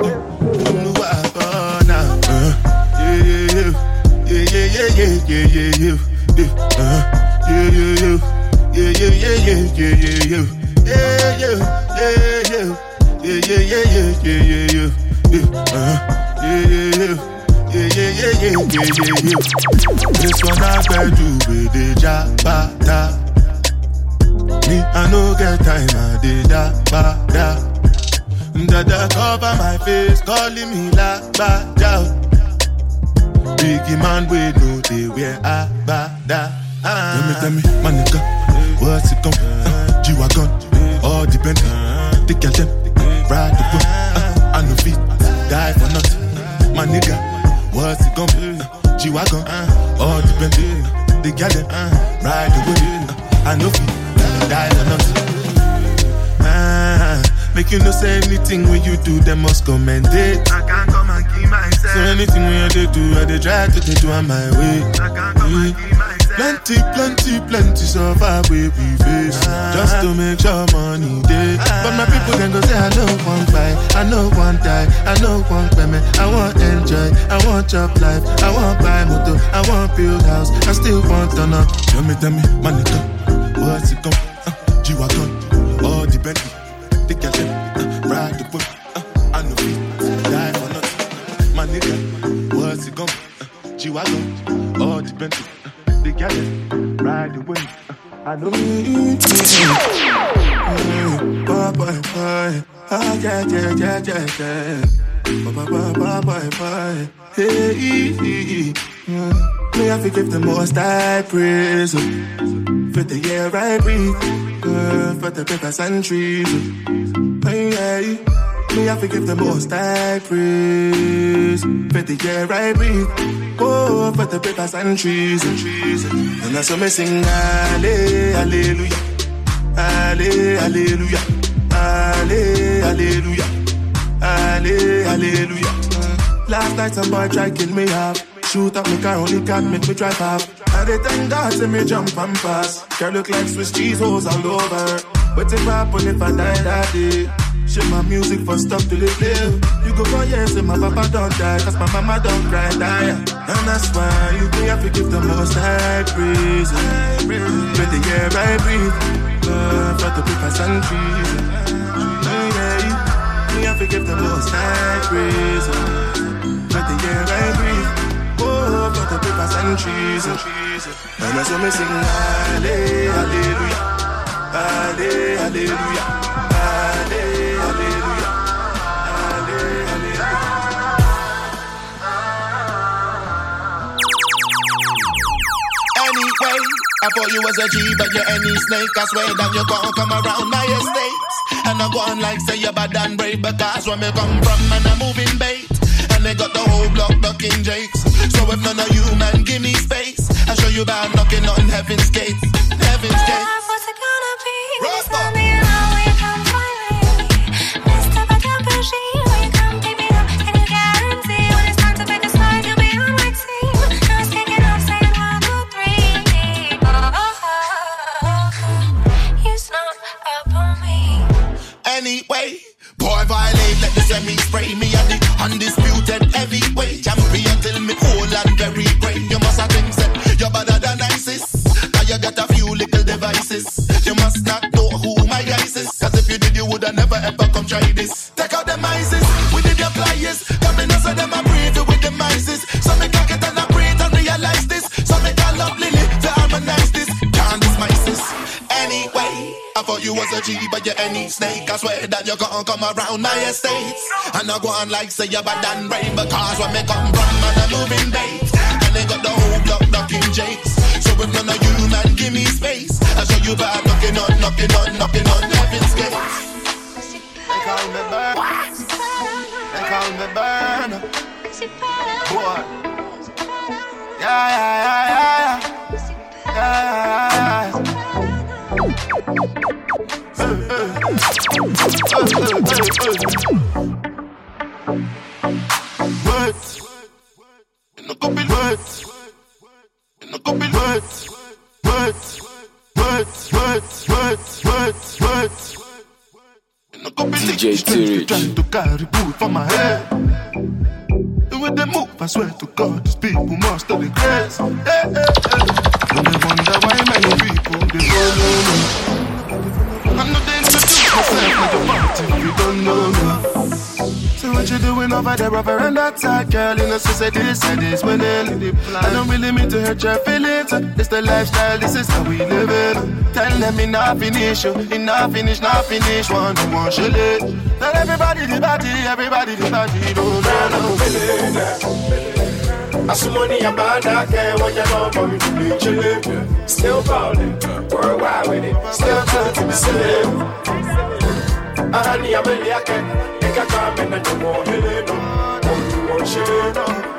This one I better do with the jabata. Me, I no get time, I did that. Dada cover my face, calling me la bada. Biggie man, we know they wear abada. Tell me, my nigga, what's it gon' G-Wagon, all depend. Take your time, ride the whip. I no fit, die for nothing. My nigga, what's it gon' G-Wagon, all depend. Take your time, ride the whip. I no fit, die for nothing. Make you no say anything when you do, they must commend it. I can't come and keep myself. So anything when they do, I they try to do on my way. I can't come and keep myself. Plenty so far we face. Just to make sure money day. But my people then go say I know one buy, I know one die, I know one payment. I want enjoy, I want job life, I want buy motor, I want build house, I still want to know. Tell me, my nigga, what's it gon' G-Wagon, all depend. Take your time, ride the whip. I know it, die for nothing. My nigga, what's it gon' G-Wagon, all depend. Take your time, ride the whip. I know it. Bye. Ah, yeah. Bye. Hey. May I forgive the most I praise. For the air I breathe. For the papers and trees. Hey. May I forgive the most I praise. For the air I breathe. Oh, for the papers and trees. And I saw me sing hallelujah. Hallelujah. Hallelujah. hallelujah. Last night some boy try kill me off. Shoot up me car, only cat make me drive off. And they thank God to me jump and pass. Girl look like Swiss cheese holes all over. But if I happen if I die that day, shit my music for stuff till it play. You go for years and my papa don't die, cause my mama don't cry die. And that's why you think I have to give the most high praise. With the air I breathe, for the people and trees. Me have to give the most high praise. With the air I breathe, for the people and trees. And that's what me sing, hallelujah, hallelujah, hallelujah. Anyway, I thought you was a G, but you're any snake. I swear that you can't come around my estate. And I go on like say you're bad and brave, because where me come from, man, I'm moving bait. And they got the whole block ducking jakes. So if none of you, man, give me space, I show you about knocking on heaven's gates. Heaven's gates. What's it gonna be? Tell me how you come find me. Mr. Badabashi, will you come pick me up? Can you guarantee when it's time to pick a side, you'll be on my team? Now it's kicking off, saying 1, 2, 3. You snuck up on me. Anyway, boy violate, let the semi-spray me at the undisputed heavyweight champion till me cool and very great. You must have things that you're better than ISIS, cause you got a few little devices. You must not know who my guys is, cause if you did you woulda never ever come try this. Take out them ISIS, we did your pliers. Come in and say them a breathe with them ISIS. So me cock it and I breathe and realize this. So me call up Lily to harmonize this. Can't dismiss this. Anyway, I thought you was a G, but you're any snake. I swear that you can't come around my estates. And I go on like say you're bad and brave, because when me come from, man, I'm moving bait. And they got the whole block ducking jakes. So if none of you, man, give me space, I show you bad knocking on heaven's gates. They call me Burn. They call me Burn. Boy. Yeah. Words. No copy words. No copy words. Words. No copy DJ T-Rich. Trying to carry food for my head. And when they move, I swear to God, these people must have the grace. And they wonder why many people they follow me. I know they introduce myself at the party, you don't know me. So what you doing over there, over and that side, girl? You know, so say this winning. I don't really mean to hurt your feelings. It's the lifestyle, this is how we live it. Tell them enough finish, one shit. Tell everybody the party, don't know. I see money about that care when you know for me to be chillin'. Still ballin', worldwide with it. Still trying to be silly. I need a belly, I can. Make a comment and you won't heal it. You won't shit it.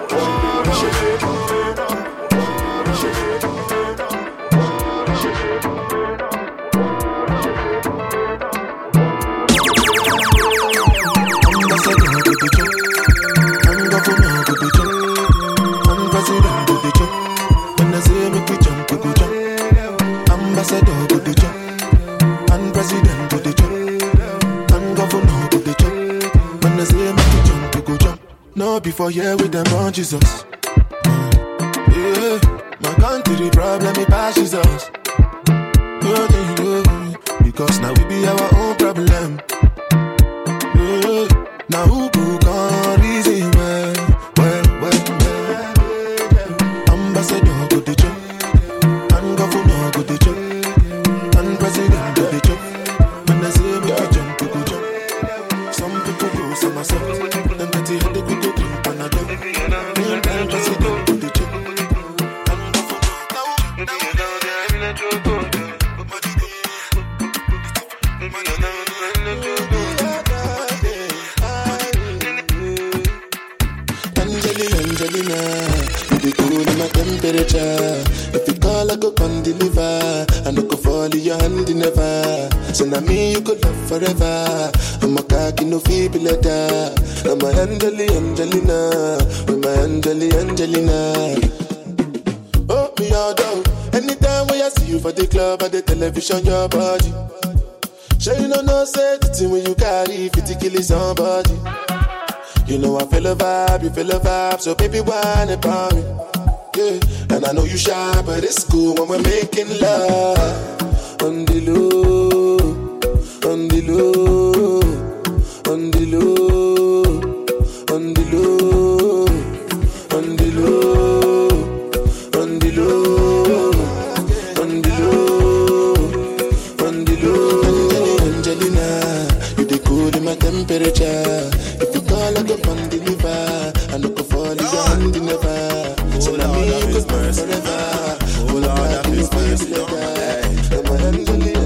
Ambassador to the job, and president to the job, and governor to the job. When they say make you jump, you go jump. No before here with them on Jesus. Yeah, my country problem it passes us. Because now we be our own problem. Yeah, now who can reason well. Ambassador to the job, and governor to the job. President of the job. When I say make you jump, you go jump. Some people go somersault. Them dirty head they go drink Panadol. Real time president of the job. Angelina, you be cool in my temperature. If you call, I go come deliver. I no go fall in your hand never. So now me you could love forever. I'm a cocky no feeble letter. I'm a Angelina. I'm a Angelina. Oh, me all down. Anytime when I see you for the club or the television, your body. Sure you know say the thing when you carry 50 kill somebody. You know I feel a vibe, you feel a vibe, so baby whine about me. Yeah, and I know you shy, but it's cool when we're making love. On the low, on the low, on the low, on the low, on the low, on the low, on the low, on the low. Angelina, you the cool in my temperature. If you call, I go come deliver. I no go fall in your hand never. So now me you could burn forever. All I got is face letter. I'm a Angelina.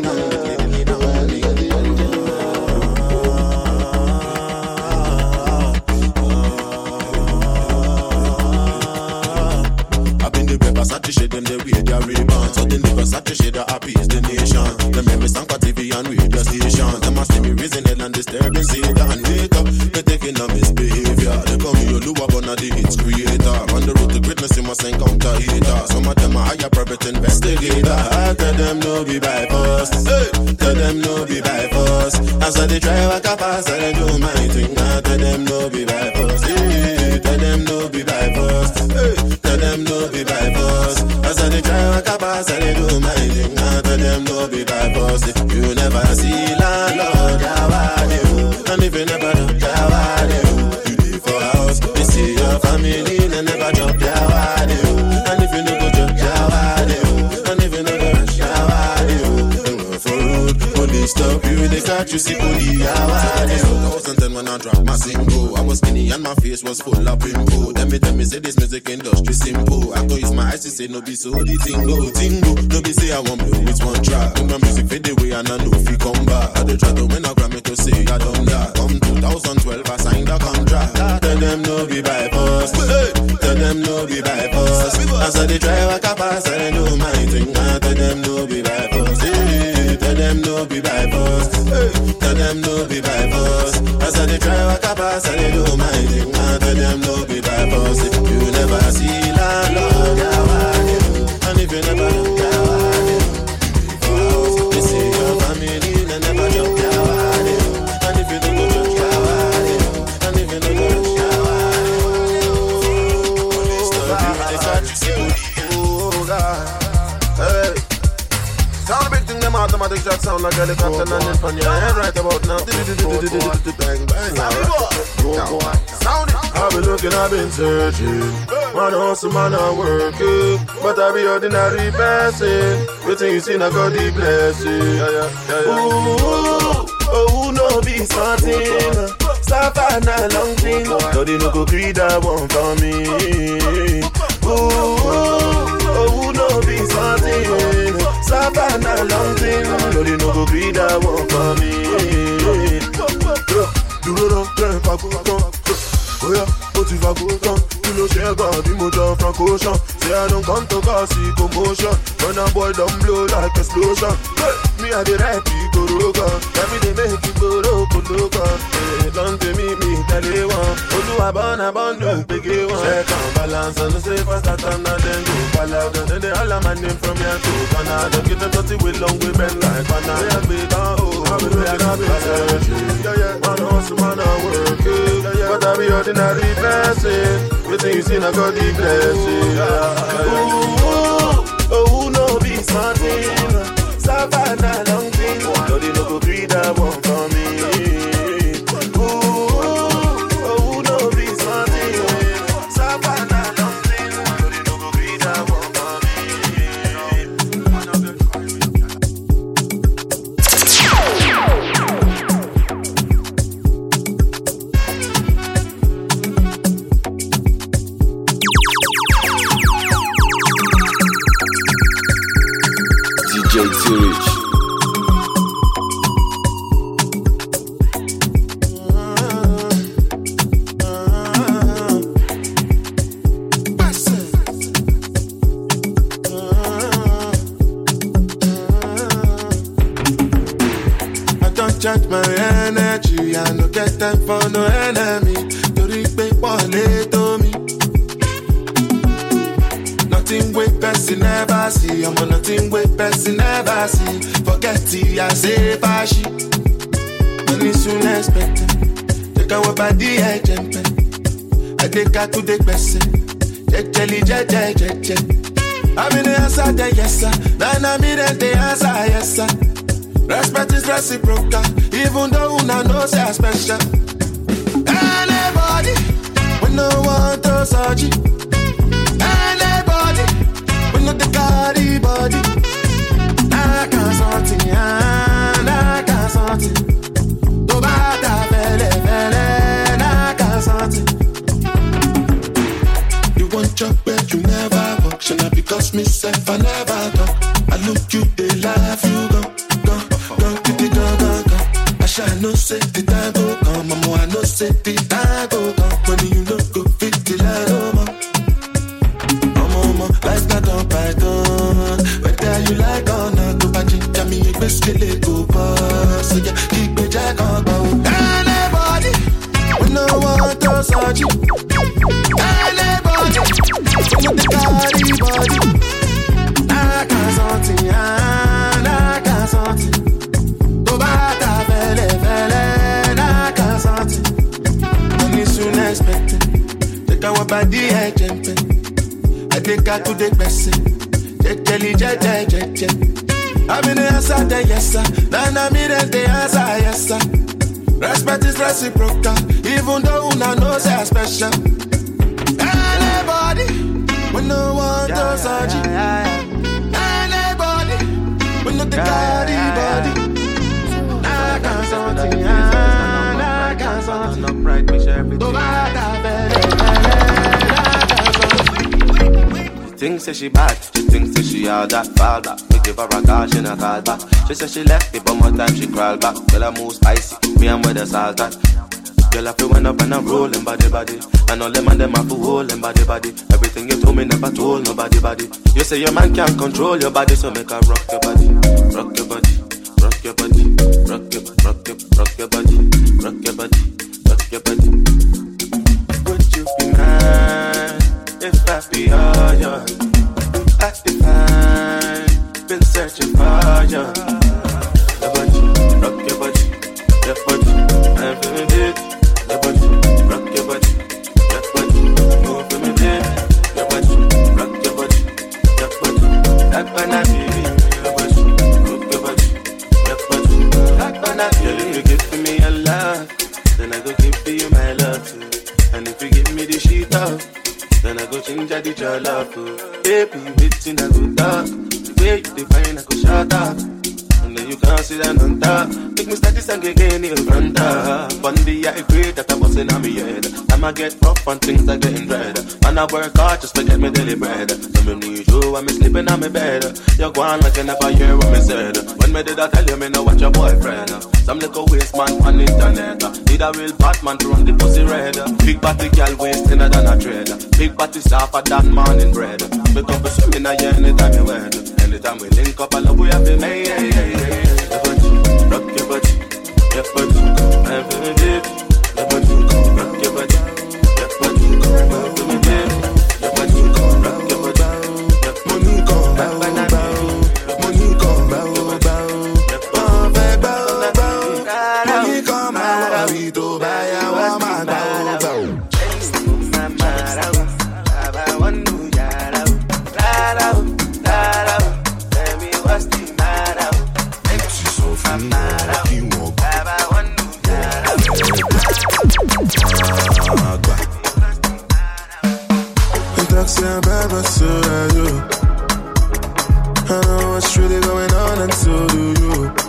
Versace shade them the way they rebound. So the Versace shade that appease the nation. Them make me stand for TV and radio station. Them a see me raising hell and disturbing Satan. Wake up, they taking a misbehavior. They call me Oluwa Bona the hits creator. On the road to greatness you must encounter hater. Some of them are higher private investigator. I tell them no be by force. Hey, tell them no be by force. As I they try walk up fast and I do my thing. I tell them no be by force. Hey, tell them no be by force. Hey, tell them no be by force. As I try walk up fast and I do my thing. I tell them no be by force. You never see landlord, and if you never do, you live for house. They see your family, they never drop their body. And if you no go drop your body, and if you no go rush your body, for road, police stop you, they catch you, see police. 2010 when I dropped my single, I was skinny and my face was full of pimple. Then me say this music industry simple. I go use my eyes to say no be so the tingo. No be say I won't blow with one track. When my music fade away and I know if you come back. I dey try to win a Grammy to say I done that. Come 2012 I signed a contract. Tell them no be by force. Tell them no be by force. As I dey try walk a pass and I do my thing. Tell them no be by force. Tell them no be by force. Tell them no be by force. As I dey try walk a pass and I do my thing. Tell them no be by force. You never see landlord, and if you never look they say your family, they never jump and if you don't go jump and if you don't go police stop you, they catch you, see oh God, hey. Sound big thing, them automatic shot sound like helicopter landing from your head right about now. Bang, bang, alright. Sound it. I've been looking, I've been searching. Man hustle, man I working. But I be ordinary person. Waiting you see, I got the blessing. Ooh, oh, no be something. Savannah long thing. So they no go greed that one for me. Ooh, oh, no be something. Savannah long thing. So they no go greed that one for me. Oh yeah, but if I go down, you know share God, the motor from Ocean. Say I don't come to cause commotion. When a boy don't blow like explosion. Hey, me I the right people go. Every day make it go loco. Don't tell me tell you one. Oh do I burn no big one. Check on balance and say fast that and then go palaga. Then they all a man name from your two. And I don't get them dirty with long way bend like banana. Yeah, big I've been looking, I've been searching. Yeah, man hustle, man I working. But I be ordinary person. Waiting you see, I got the blessing. Oh, no be something. Savannah long thing. No, they no go greed that one for me. Oh, no be something. Savannah long thing. No, they no go greed that one for DJ T-Rich. time for no enemy. You reap one to me. Nothing with person never see. I'm on nothing with person never see. Forget it, I say fashi. Money soon expected. Take our body, I jump. I take her to the person. Jelly, jelly. I'm in the answer, yes sir. Then I'm in the answer, yes sir. Respect is reciprocal, even though una know say I special. Anybody, we no want to search it. Anybody, we no the carry body. I can't something, I can't something. To bata fele, I can't something. You want your bed, you never walk. Should not because myself, I never talk. I look you, they laugh, you go. I shall no say the time go come, mama. I no say the time go come. When you no go fit the light, mama, life's not on Python. Whether you like or not, to buy ginger me, you best kill it, go pass. So yeah, keep me jack on bow. Anybody, we no want to search you. Anybody, we no the carry body. I can't something, I can't something. Take our body, I jump. I take her to the person. Jelly. I'm in the answer, yes sir. Then I'm in the answer, yes sir. Respect is reciprocal, even though una know say I special. Anybody, we no want to search it. Anybody, we no the body. I can't something, I can't something. No pride, me share everything. She thinks that she bad, she thinks that she all that fall back. Me give her a call, she not call back. She said she left me, but more time she crawl back. Girl I move spicy, me and where the salt at. Girl I feel went up and I'm rolling body. And all them and them have to hold them body. Everything you told me never told nobody body. You say your man can't control your body, so make her rock your body. Rock your body, rock your body, rock your body, rock your body, rock your body, rock your body. Would you be mine if I be all yours? I define, been searching for you. Your body, rock your body, your body, I'm feeling it. Your body, rock your body, move for me there. Your body, rock your body, that banana, your body, rock your body, that banana. Girl, if you give me a love, then I go give you my love too. And if you give me the sheet up, then I go change the jollof. Baby, waiting I go talk. The way you define I go shut up. And then you can't sit down on top. Make me start this song again in front of. One day I agree that I'm busting on me head. I'ma get rough and things are getting dread. And I work hard just to get me daily bread. So me need you when me sleeping on my bed. You go on like you never hear what me said. When me did I tell you me know what your boyfriend. Some little waste man on internet. Need a real Batman to run the pussy red. Big body girl waist thinner than a tread. Big body softer than morning bread. Me come for swimming a year anytime you wed. Anytime we link up I love we have to make. Rock your body, your body, I'm feeling it. Your body, rock your body, your body, I'm feeling it. Your body, rock your body, your money come bow, money come bow. Money come out, we do buy our man bow. Say baby, so are you. I know what's really going on and so do you.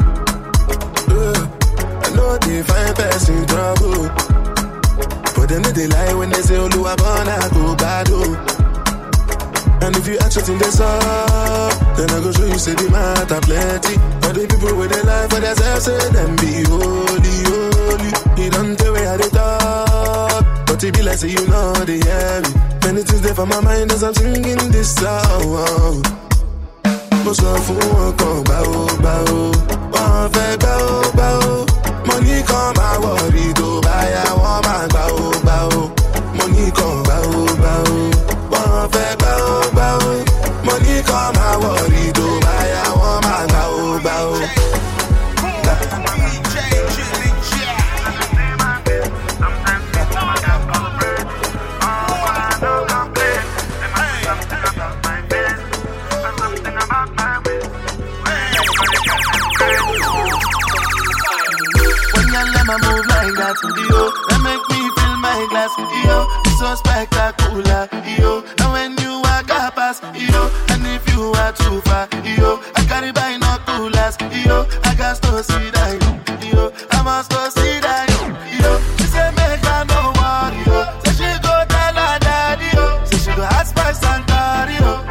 I know they find person trouble, but then they lie when they say Olu Abana go bad. And if you ask what's in this up, then I go show you say the matter plenty. But the people with their life for themselves say them be holy. You don't tell where they talk, but it be like say you know they hear me. Many things there for my mind as I'm singing this song. Mo sọ fún wọn kan báwo, wọ́n fẹ́ báwo. Mo Money come, I worry, do buy, I want my bow. Money come, bow. One fair bow. Money come, I worry, do buy, I want my bow. I move like that, yo. That make me fill my glass, yo. It's so spectacular, yo. And when you walk past, yo, and if you are too far, yo, I carry binoculars, yo. I got to see that, yo. I must go see that, yo. She say make her no worry, yo. Say she go tell her daddy, yo. Say she go ask my son, daddy, yo.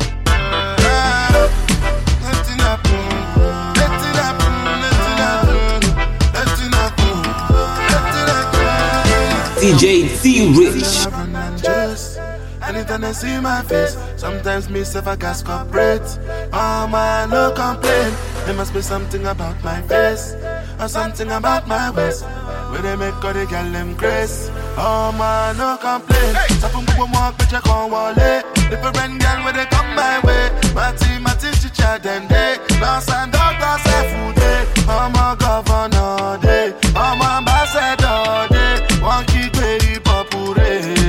DJ T-Rich. Anytime they see my face, sometimes me self I gas corporate. Oh man, no complaint. There must be something about my face, or something about my waist, where they make all the girl them grace. Oh man, no complaint. Sapum boom walk, but you can't wallet. Different girl where they come my way. Mati chicha them day. Lost and doctor say food day. I'm a governor day. I'm a ambassador day. One key baby popure.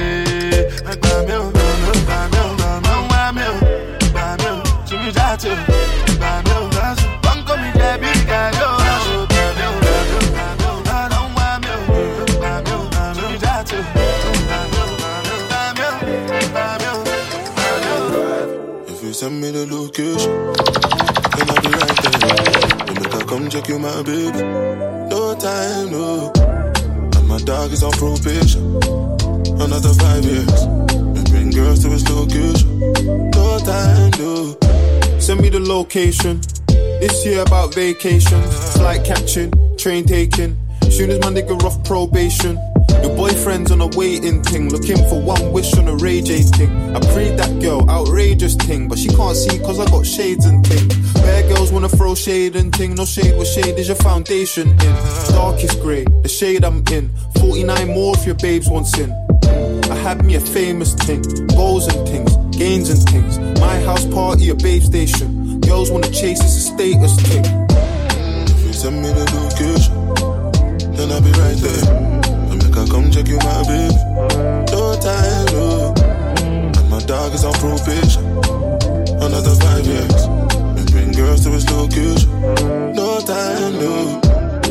If you send me the location, then I'll be right there. You make her come check you, my baby. No time, no. And my dog is on probation. Another 5 years. And bring girls to his location. No time, no. Send me the location. This year about vacation. Flight catching, train taking. Soon as my nigga off probation. Your boyfriend's on a waiting thing, looking for one wish on a Ray J thing. I prayed that girl, outrageous thing, but she can't see cause I got shades and thing. Bad girls wanna throw shade and thing, no shade, what shade is your foundation in? Darkest grey, the shade I'm in. 49 more if your babes wants in. I had me a famous thing, goals and things, gains and things. My house party, a babe station. Girls wanna chase, it's a status thing. If you send me the location, then I'll be right there. I come check you, my baby. No time, no. And my dog is on probation. Another 5 years. And bring girls to his location. No time, no.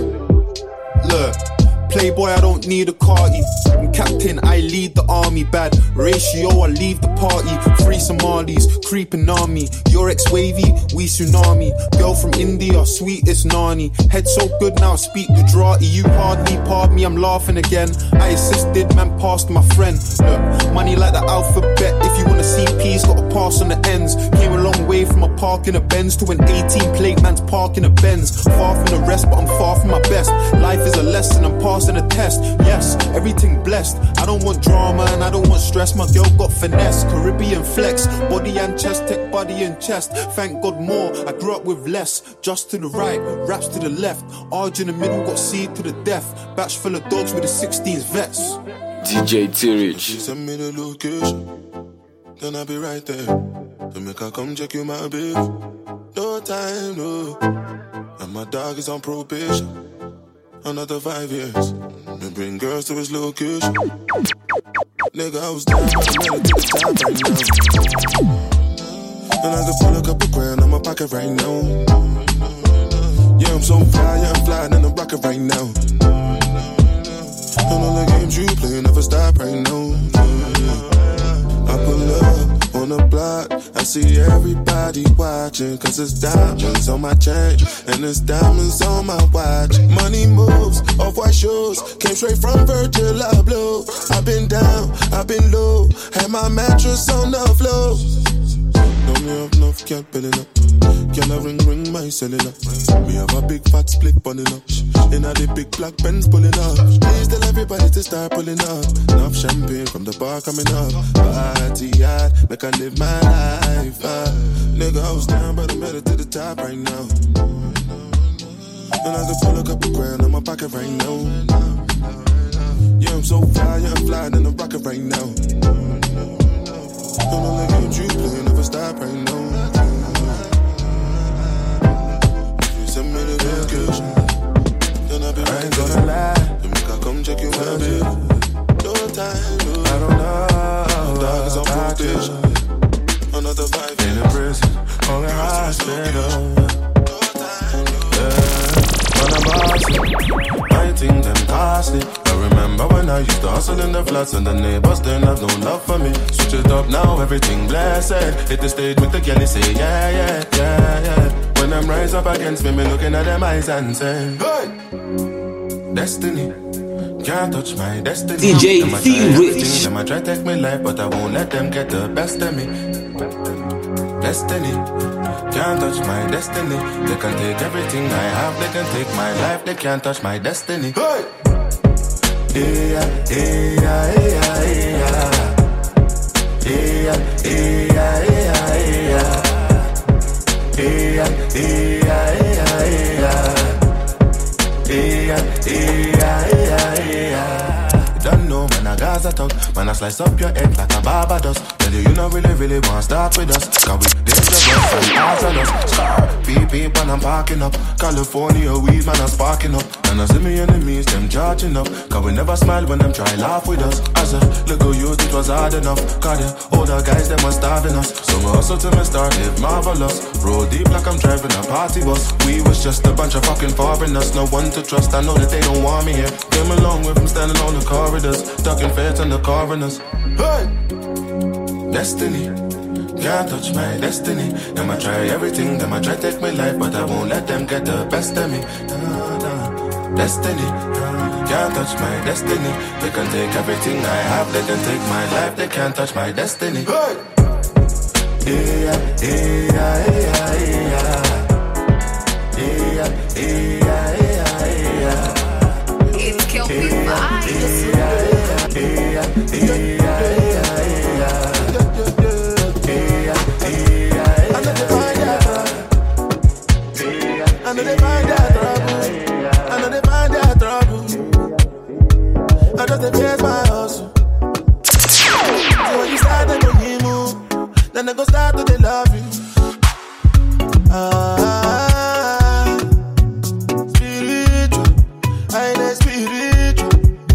Look, playboy, I don't need a carty. I'm captain, I lead the army. Bad ratio, I leave the party. Free Somalis, creeping army. Your ex-wavy, we tsunami. Girl from India, sweet as Nani. Head so good now, I speak Gujarati. You hardly pardon me, I'm laughing again. I assisted, man, passed my friend. Look, money like the alphabet. If you wanna see peace, gotta pass on the ends. Came a long way from a park in a Benz to an 18 plate man's park in a Benz. Far from the rest, but I'm far from my best. Life is a lesson, I'm passing a test. Yes, everything blessed. I don't want drama and I don't want stress. My girl got finesse, Caribbean flex. Body and chest, tech body and chest. Thank God more, I grew up with less. Just to the right, raps to the left. Arj in the middle, got seed to the death. Batch full of dogs with the 16s vets. DJ T-Rich. If you send me the location, then I'll be right there. To make her come check you, my baby. No time, no. And my dog is on probation. Another 5 years. And bring girls to his location. Nigga, I was down, I'm ready to the top right now. And I can pull a couple grand on my pocket right now. Yeah, I'm so fly, yeah, I'm flying in the rocket right now. And all the games you play never stop right now. I pull up on the block, I see everybody watching. Cause it's diamonds on my chain, and it's diamonds on my watch. Money moves, off-white shoes, came straight from Virgil Abloh. I've been down, I've been low, had my mattress on the floor. Know me up enough, can't build it up. Can I ring my cellular? Me have a big fat split bunning up. In a the big black Benz pulling up. Please tell everybody to start pulling up. Enough champagne from the bar coming up. Party hard, make I live my life. Nigga, I was down, but I'm headed to the top right now. And I could pull a couple grand in my pocket right now. Yeah, I'm so fly, yeah, I'm flying in the rocket right now. And all the games you play never stop right now. If you send me the location, then I'll be right. I ain't gonna lie, then make I come check you out, baby. No time, no. I don't know. Dog is on probation. Another vibe in the prison, on the hospital. When I'm bossy, I think them costly. I remember when I used to hustle in the flats and the neighbors didn't have no love for me. Switch it up now, everything blessed. Hit the stage with the girl, say yeah, yeah, yeah, yeah. When them rise up against me looking at them eyes and say, hey, destiny. Can't touch my destiny. DJ T-Rich. Them I try to take my life, but I won't let them get the best of me. Destiny. Can't touch my destiny. They can take everything I have. They can take my life. They can't touch my destiny. Hey! Yeah, yeah, yeah, yeah. Yeah, yeah, yeah, yeah. Yeah, yeah, yeah, yeah. Don't know, man, I Gaza talk. Man, I slice up your head like a Barbados. Tell you, you don't really want to start with us. Cause we dangerous and hazardous. Star, beep, beep, when I'm parking up. California weed, man, I'm sparking up. And I see me enemies, them charging up. Cause we never smile when them try laugh with us. As a little youth, it was hard enough. Cause the older guys, them were starving us. So my hustle till me start, live marvelous. Roll deep like I'm driving a party bus. We was just a bunch of fucking foreigners. No one to trust, I know that they don't want me here. Came along with them standing on the corridors. Ducking feds and the coroners. Hey! Destiny. Can't touch my destiny. Them I try everything, them I try take my life, but I won't let them get the best of me. Destiny. Can't touch my destiny. They can take everything I have, they can take my life, they can't touch my destiny. Hey! Yeah, yeah, yeah, yeah. Yeah, yeah, yeah, yeah. It's Kelpie Vibes. I know they find that trouble. I know they find that trouble. I just they face my hustle. So when you start to go you move, then they go start to they love you. Spiritual, I know spiritual.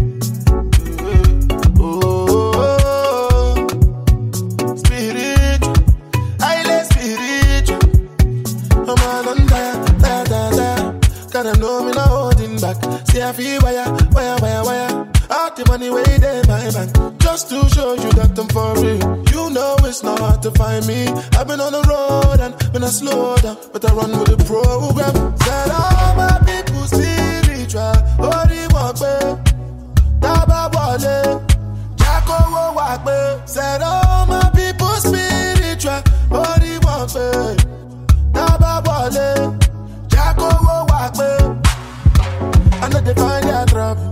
Spiritual, I know spiritual. I'm all on that. Cause them know me not holding back. See I feel wire. All the money way they my bank. Just to show you that I'm for real. You know it's not hard to find me. I've been on the road and when I slow down, but I run with the program. Said all my people spiritual. Ori wakbe, Taba wale, Jacko wo wakbe. Said all my people spiritual. Ori wakbe, Taba wale, Jacko wo wakbe. I know they find their trouble.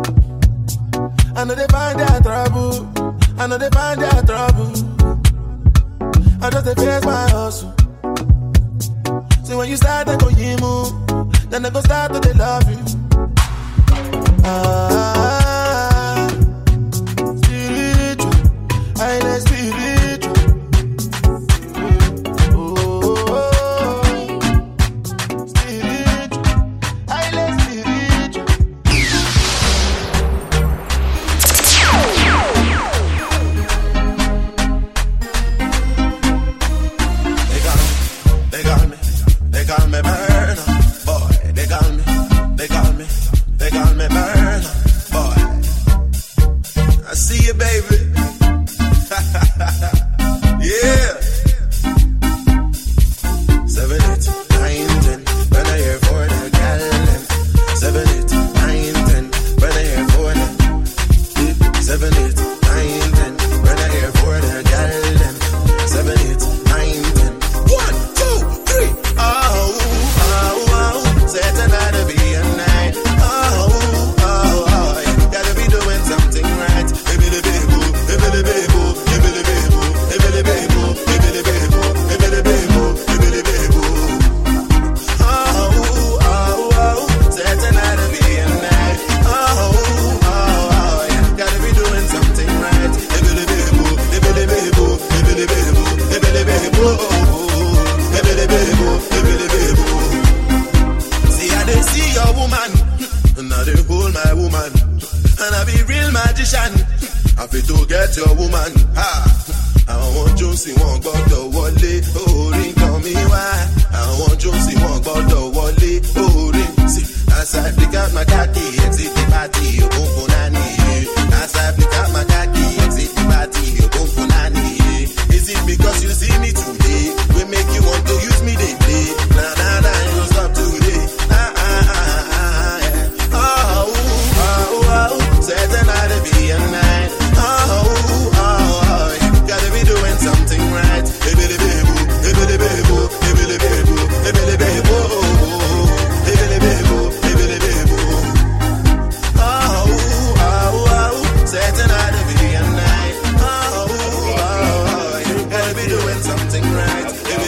I know they find their trouble. I know they find their trouble. I just they face my hustle. See when you start to go you move, then they go start to they love you. Spiritual, I know spiritual. get your woman. Àwọn Jonesy wọn gbọ́dọ̀ wọlé orí kan mi wá. Àwọn Jonesy wọn gbọ́dọ̀ wọlé orí. As I pick up my khaki, exit the party, you boom for nani. As I pick up my khaki, exit the party, you boom for nani. Is it because you see me today? We make you want to use me they play. Nah, you don't stop today. Certain how to be a night. Gotta be doing something right. Certain how to be a night. Gotta be doing something right.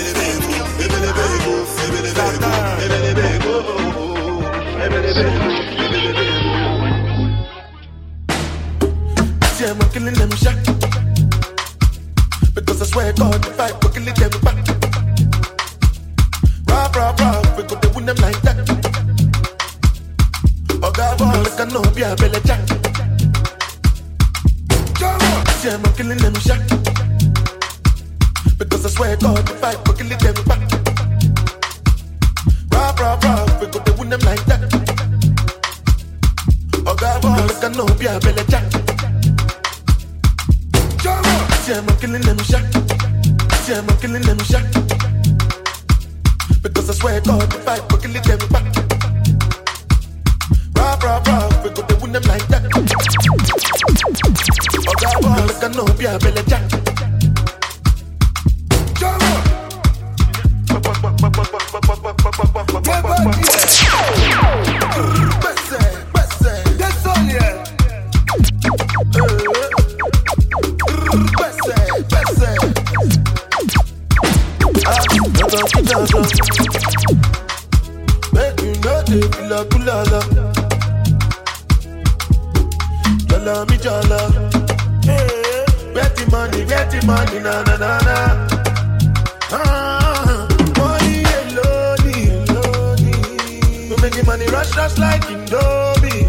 I'm killing them shot. Because I swear God, if I could kill them back. Rah, we could do them like that. Oh God, look, I know, be a belly jack. I'm killing them shot. Because I swear God, if I could kill them back. Rah, we could do them like that. Oh God, look, I know, be a belly jack. I'm killing them shot. I'm killing them shot. Because I swear God, if I could kill them back. Rah, we could do them like that. Oh God, look, I know, be a belly jack. That's all, yeah. Make you know they feel kulala. Jala mi jala. Get the money, na. Money alone. You make the money rush like Indomie.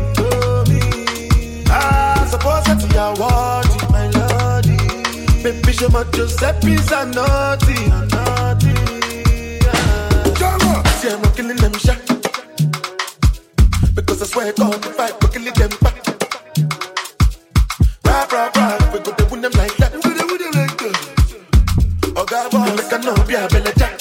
Suppose that you are wanting, my lordy. Baby, show my Giuseppe's are naughty. See, I'm killing them shot. Because I swear God, if I could kill them back. Rah, we could do them like that. Oh God, look, I know, be a belly jack.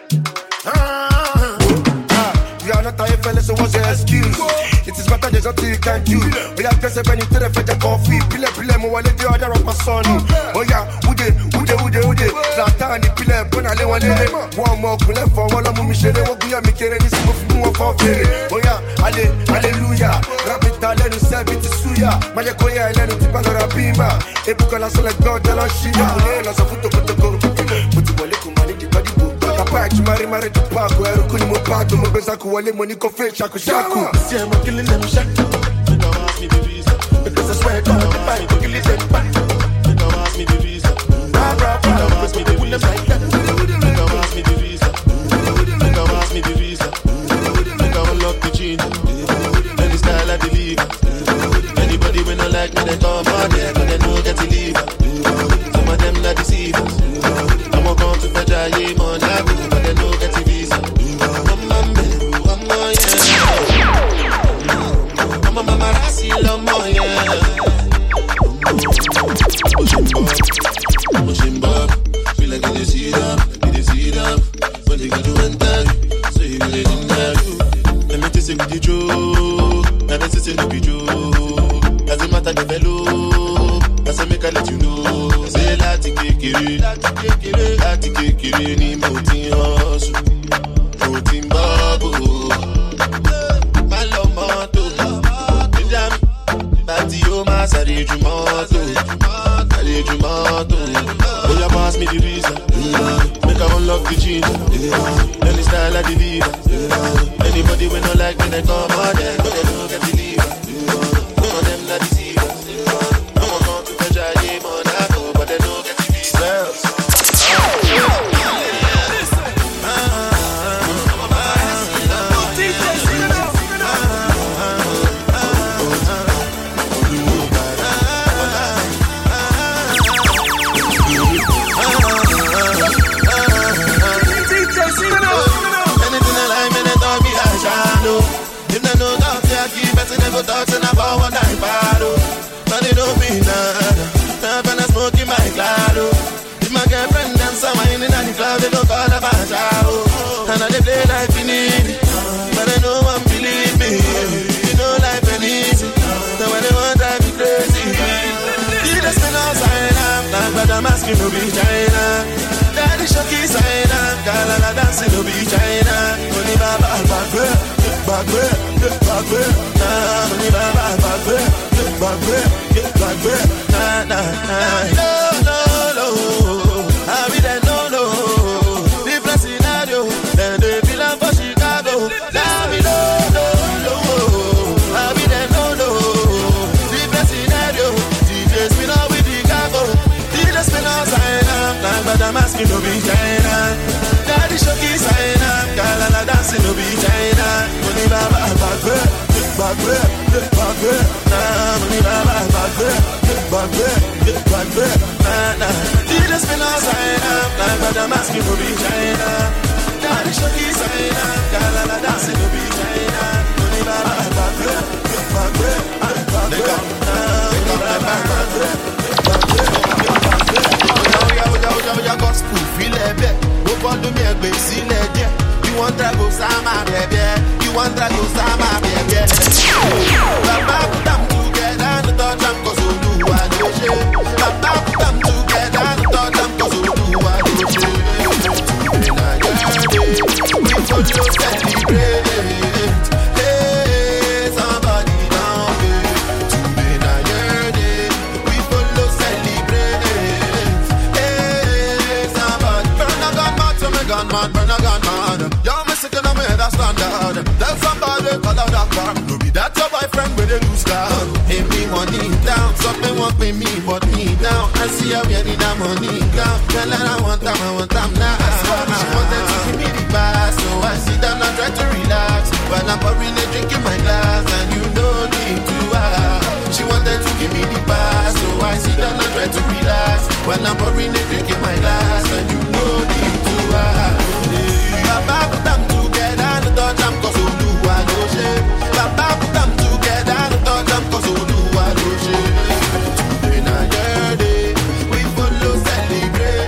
You are not a fella, so what's your excuse? It is better, there's nothing you can do. We have just a penny to the fed coffee. Pile, mo wale the order of my son. Oh yeah, ude. Zlatani, pile, bona le wale. One more, pile for one of Michelle. What we are making this move for fair. Oh yeah, hallelujah. Rapid talent, serve it to Suya. Mayakoya, and then Tipana Bima. Ebuka, so like God, Dala Shida. Let's have to put the go. Put the money, the body book. Capaz, Mari, to park where you couldn't move back to Mobezaku, Wale, Monico, Shaku. See, I'm killing them shot. Because I swear God, if I could kill them back. Ask me the reason. Ask me the reason. Ask me the reason. Ask me the reason. I will lock the gene. Any style I believe. Anybody when I like me, they come on there, but they know get to leave. Some of them not deceivers. I won't come to fetch a year on that, but they know get to visa. Mama, I see love more, yeah. Pushing back, feel like it is heat up. When they get to enter, so you really didn't have you. Let me taste it with the joke, now this is it with the joke. Doesn't matter the fellow, that's a make I let you know. Say lati kekere, ni motin hosu, motin babu. Malomoto, Benjamin, Batio, Masari Jumoto. Oh, you pass me the reason. Make I unlock the gene. Any style I deliver. Anybody when not like me, they come on there, but they don't get the leave. None of them not deceivers. I'm a come to fetch a game on that, but they don't get the visa. smoking my claro. If my girlfriend dance a wine in the club, they go call a bachao. And I play like Finidi, but I know one believe me. You know life ain't easy, so when they want drive me crazy. You just spin outside up, but I'm asking to be China. Daddy Shoki sign up, Galala dancing to be China. Only Baba back way, back way, back way. Only Baba back way, back way, back way. Nah, nah, nah. No, no, no. I be there, no, no. Different scenario, then they belong for Chicago. Nah, me no, no, no. I be there, no, no. Different scenario, DJ spin out with the cargo. DJ spin outside up, but I'm asking to be China. Daddy Shoki sign up, Galala dancing to be China. Only Baba back way, back way, back way. Nah, only Baba back way, back way, back way. Nah, nah. DJ spin outside up, but I'm asking to be China. Daddy Shoki sign up, Galala dancing to be China. Only Baba back way, back way, back way. Nah, only Baba back way, back way, back way. Oya gospel file be, o bodu mi egbe sile die. You want drago sama bebe, you want drago sama bebe. Baba put them together, no touch them 'cause you do what you say. Baba put them together, no touch them 'cause you do what you say. We for you celebrate. Hey, somebody down there. Today na your day. We for you celebrate. Gunman, burn a gunman. You're missing on me, that's standard. Tell somebody, call out that car. No be that your boyfriend with a loose car. If me want me down, something won't pay me, but me down. I see how you need that money down. Tell her I want time now. She wanted to give me the pass, so I sit down and try to relax. While I'm pouring a drink in my glass, and you don't need to ask. She wanted to give me the pass, so I sit down and try to relax. While I'm pouring a drink in my glass, and you don't need to ask. Baba put them together, no touch them 'cause you do what you say. Baba put them together, no touch them 'cause you do what you say. Today na your day, we follow celebrate.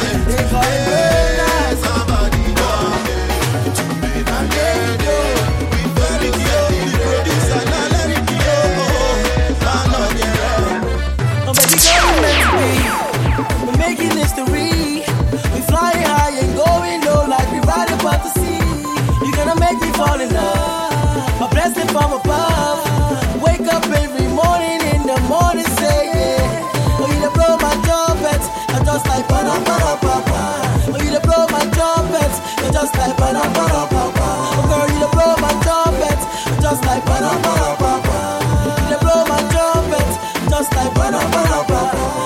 Hey, somebody come. Today na your day, we follow celebrate. This and I let it go. I'm not here. Oh baby girl, we're meant to be. We're making history. We flying high and going low like we ride above the sea. You're gonna make me fall in love. A blessing from above. Wake up every morning in the morning, say yeah. Oh, you to blow my trumpet, I'm just like ba-da-ba-da-ba-ba. Oh, you to blow my trumpet, you're just like ba-da-ba-da-ba-ba. Oh, girl, you to blow my trumpet, I'm just like ba-da-ba-da-ba-ba. You to blow my trumpet, just like ba-da-ba-da-ba-ba.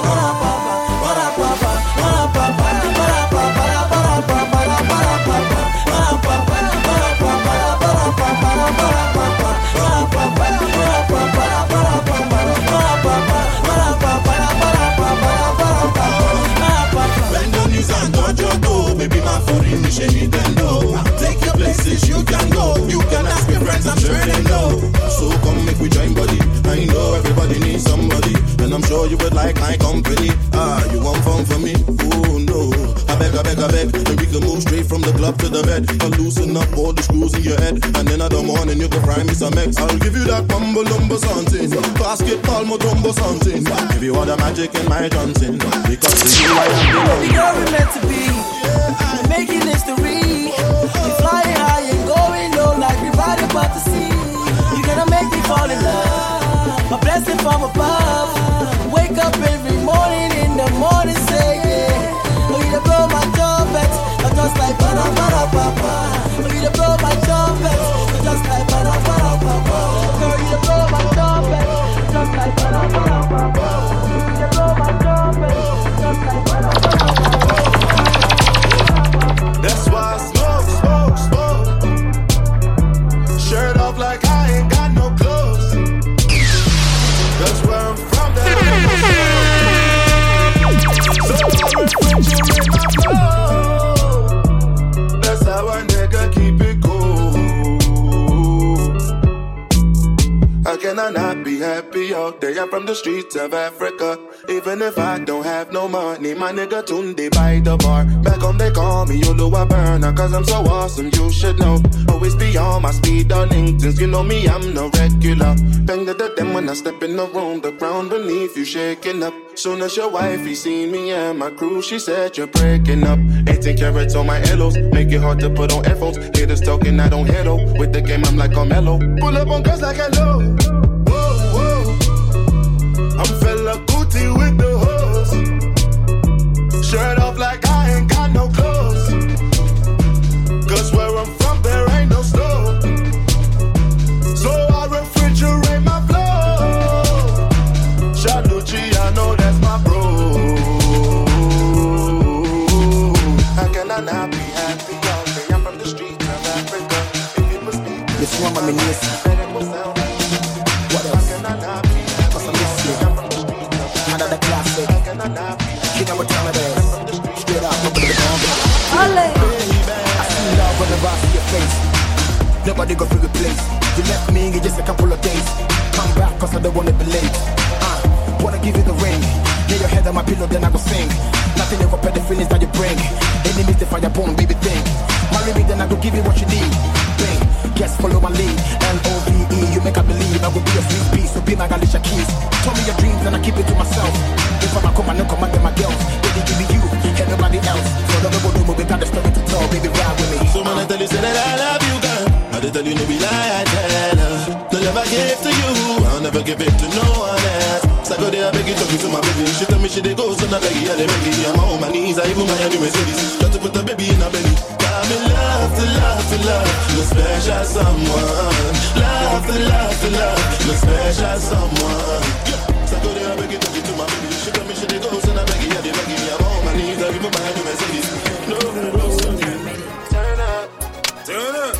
Bend your knees and touch your toe, baby, my foreign mission Nintendo. Take your places, you can go. You can ask your friends, I'm sure they know. So come make we join body. I know everybody needs somebody, and I'm sure you would like my company. You want fun for me? Oh no, I beg, and we can move straight from the club to the bed. I'll loosen up all the screws in your head, and then in the morning you can fry me some eggs. I'll give you that mumbo lumbo something, basketball motombo something. Give you all the magic in my Johnson, because to you I am the Baby girl, we're meant to be. We're making history. We flying high and going low like we ride above the sea. You're gonna make me fall in love. A blessing from above. Wake up every morning in the morning, say yeah. Oh, you to blow my trumpet, I'm just like ba-da-ba-da-ba-ba. Oh, you to blow my trumpet, I'm just like ba-da-ba-da-ba-ba. Girl, you to blow my trumpet, just like ba-da-ba-da-ba-ba. You to blow my trumpet, just like ba-da-ba-da-ba-ba. That's why I smoke. Shirt off like I ain't got no clothes. That's where I'm from. York, they are from the streets of Africa. Even if I don't have no money, my nigga Tunde by the bar. Back home they call me Oluwa Burner, cause I'm so awesome, you should know. Always be on my speed on LinkedIn, you know me, I'm no regular. Bang the them when I step in the room, the ground beneath you shaking up. Soon as your wifey seen me and my crew, she said you're breaking up. 18 carats on my elos, make it hard to put on headphones. Haters talking, I don't head up. With the game, I'm like Carmelo. Pull up on girls like hello. Whoa, whoa. I'm fella Gucci with the hose. Shirt off like I ain't got no clothes. Cause where I'm from, there ain't no stove. So I refrigerate my flow. Shaduchi, I know that's my bro. How can I not be happy all day? I'm from the streets of Africa. If it was me, this one my minister. What else? Cause I miss you. Another classic. King of a time of days. Straight up, open the bomb. I see love whenever I see your face. Nobody go through the place. You left me in just a couple of days. Come back cause I don't wanna be late. Wanna give you the ring. Lay your head on my pillow, then I go sing. Nothing will compare the feelings that you bring. Enemies the firebomb, baby thing. Marry me, then I go give you what you need. Bang, yes, follow my lead. L-O-V-E, you make I believe I will be a sweet piece, so be my Galisha keys. Tell me your dreams and I keep it to myself. If I'm a come, I don't command them my girls. Baby, give me you, and nobody else. So don't go do we got the story to tell, baby, ride with me. So man, I tell you, say that I love you, girl. I tell you, no be lie, I tell her. The love I give to you, I'll never give it to no one else. So I go there, I beg you, talking to my baby. She tell me she dey go, so now beg you, they beg you. I'm on my knees, I even my enemies Mercedes. Got to put the baby in her belly. I'm in love to love to love, no special someone. Love to love to love, no special someone. So I go there, I beg you, talking to my baby. She tell me she dey go, so now beg you, they beg you. I'm on my knees, I even my enemies Mercedes. No, turn up, turn up.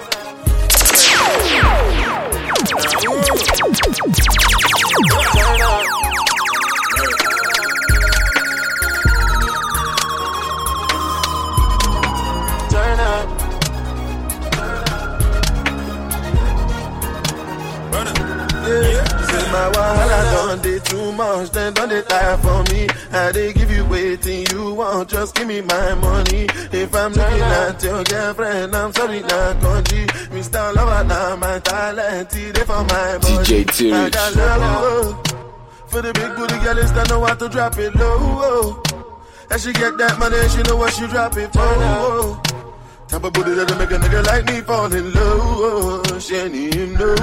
My wahala done dey too much, then don't they tire for me. I they give you waiting you want, just give me my money. If I'm looking at your girlfriend, I'm sorry, not country. Mr. Lover, now my talent, they for my body. DJ Tirish. I got love for the big booty girl, that know how to drop it low. And she get that money, she know what she drop it for. Type of booty that'll make a nigga like me fall in love. She ain't even know.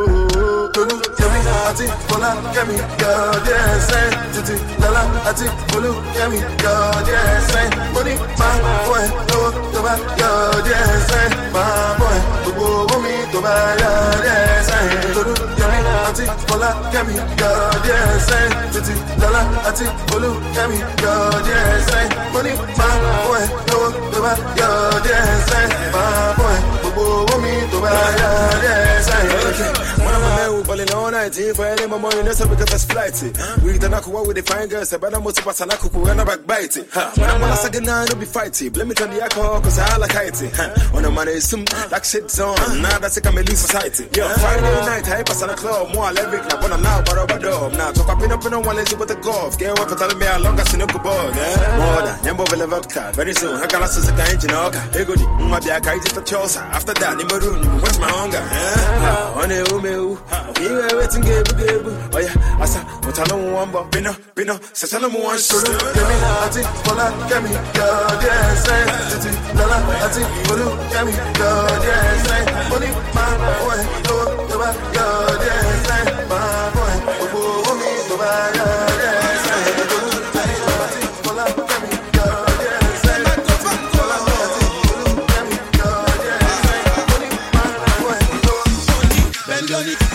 Tell me, ati, fola, get me, God, yes, titi, lala, ati, folu, get me, God, yes, money, my boy, no, to buy, God, yes, my boy, to go with me, to buy, God, yes, get me, ati, fola, get me, God, yes, titi, lala, ati, folu, get me, God, yes, money, my boy, no, to buy, God, yes, my boy, to go with me, to buy, God, yes, one of my men who balling all night, for any more money, that's because that's flighty. We don't know what with the fine girls, but I'm most of us, and I could run back biting. When I'm on a second night, it'll be fighty. Blame it on the alcohol, cause I like it. On the money, some like shit zone. Now that's a comedy society. Yeah, Friday night, I pass on a club, more levic, not one now, but over dog. Now, talk up in one lazy with the golf. Get what for telling me how long I see no ball. More than Yambo Vodka. Very soon, I got us as a guy in Jinoka. Hey, good, my be a guy just a chosa. After that, in my room, what's my hunger? On a you ain't waiting, give. Oh, yeah, I said, what I don't want, but Bino, says I don't want to. Give me, ati, fola, get me, God, yes, titi, lala, ati, folu, get me, God, yes, money, my boy, no, to buy, God, yes, my boy, oh, me, to buy, God, yes, ati, fola, get me, God, yes, fola, ati, folu, get me, God, yes, money, my boy, bend your knee.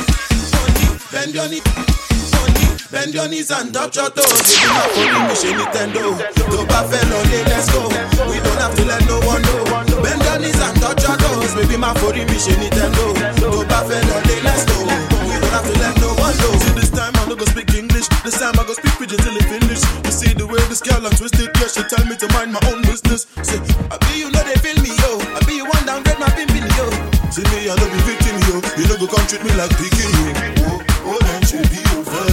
Bend your knees and touch your toes. Baby, my phone, me she Nintendo. Don't buffalo, let's go. We don't have to let no one know. Bend your knees and touch your toes. Baby, my phone, me she Nintendo. Don't buffalo, let's go. We don't have to let no one know. See, this time I'm not gonna speak English. This time I go speak pidgin till it finish. You see the way this girl I'm twisted. Yeah, she tell me to mind my own business. Say, I be you know they feel me, yo. I be you one downgrade my pimpin', yo. See me, I know be victim, yo. You know go come treat me like picking, yo. Oh, then she be over.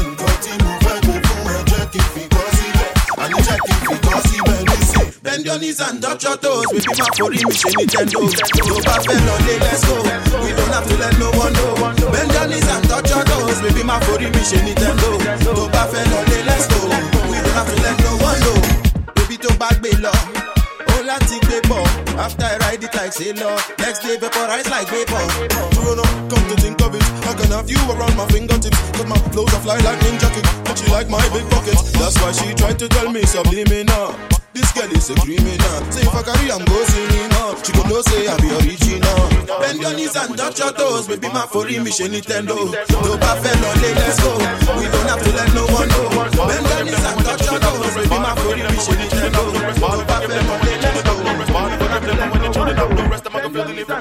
your knees and touch your toes. Baby, my for me, she Nintendo. Go back and let's go. We don't have to let no one know. Bend your knees and touch your toes. Baby, my for me, she Nintendo. Go back and let's go. We don't have to let no one know. Baby, to back below. All I take paper. After I ride it like sailor. Next day, vaporize like vapor. You know, come to think of it, I can have you around my fingertips. Cause my flows are fly like ninja kick. But she like my big pockets. That's why she tried to tell me subliminal. This girl is a criminal. Say if I carry, I'm go singing up. She could no say I be original. Bend your knees and touch your toes. Baby, my for me, she Nintendo. To buffalo, let's go. We don't have to let no one know. Bend your knees and touch your toes. Baby, my for me, she Nintendo. To buffalo, let's go. When you turn it up, no rest, I'm gonna feel the living.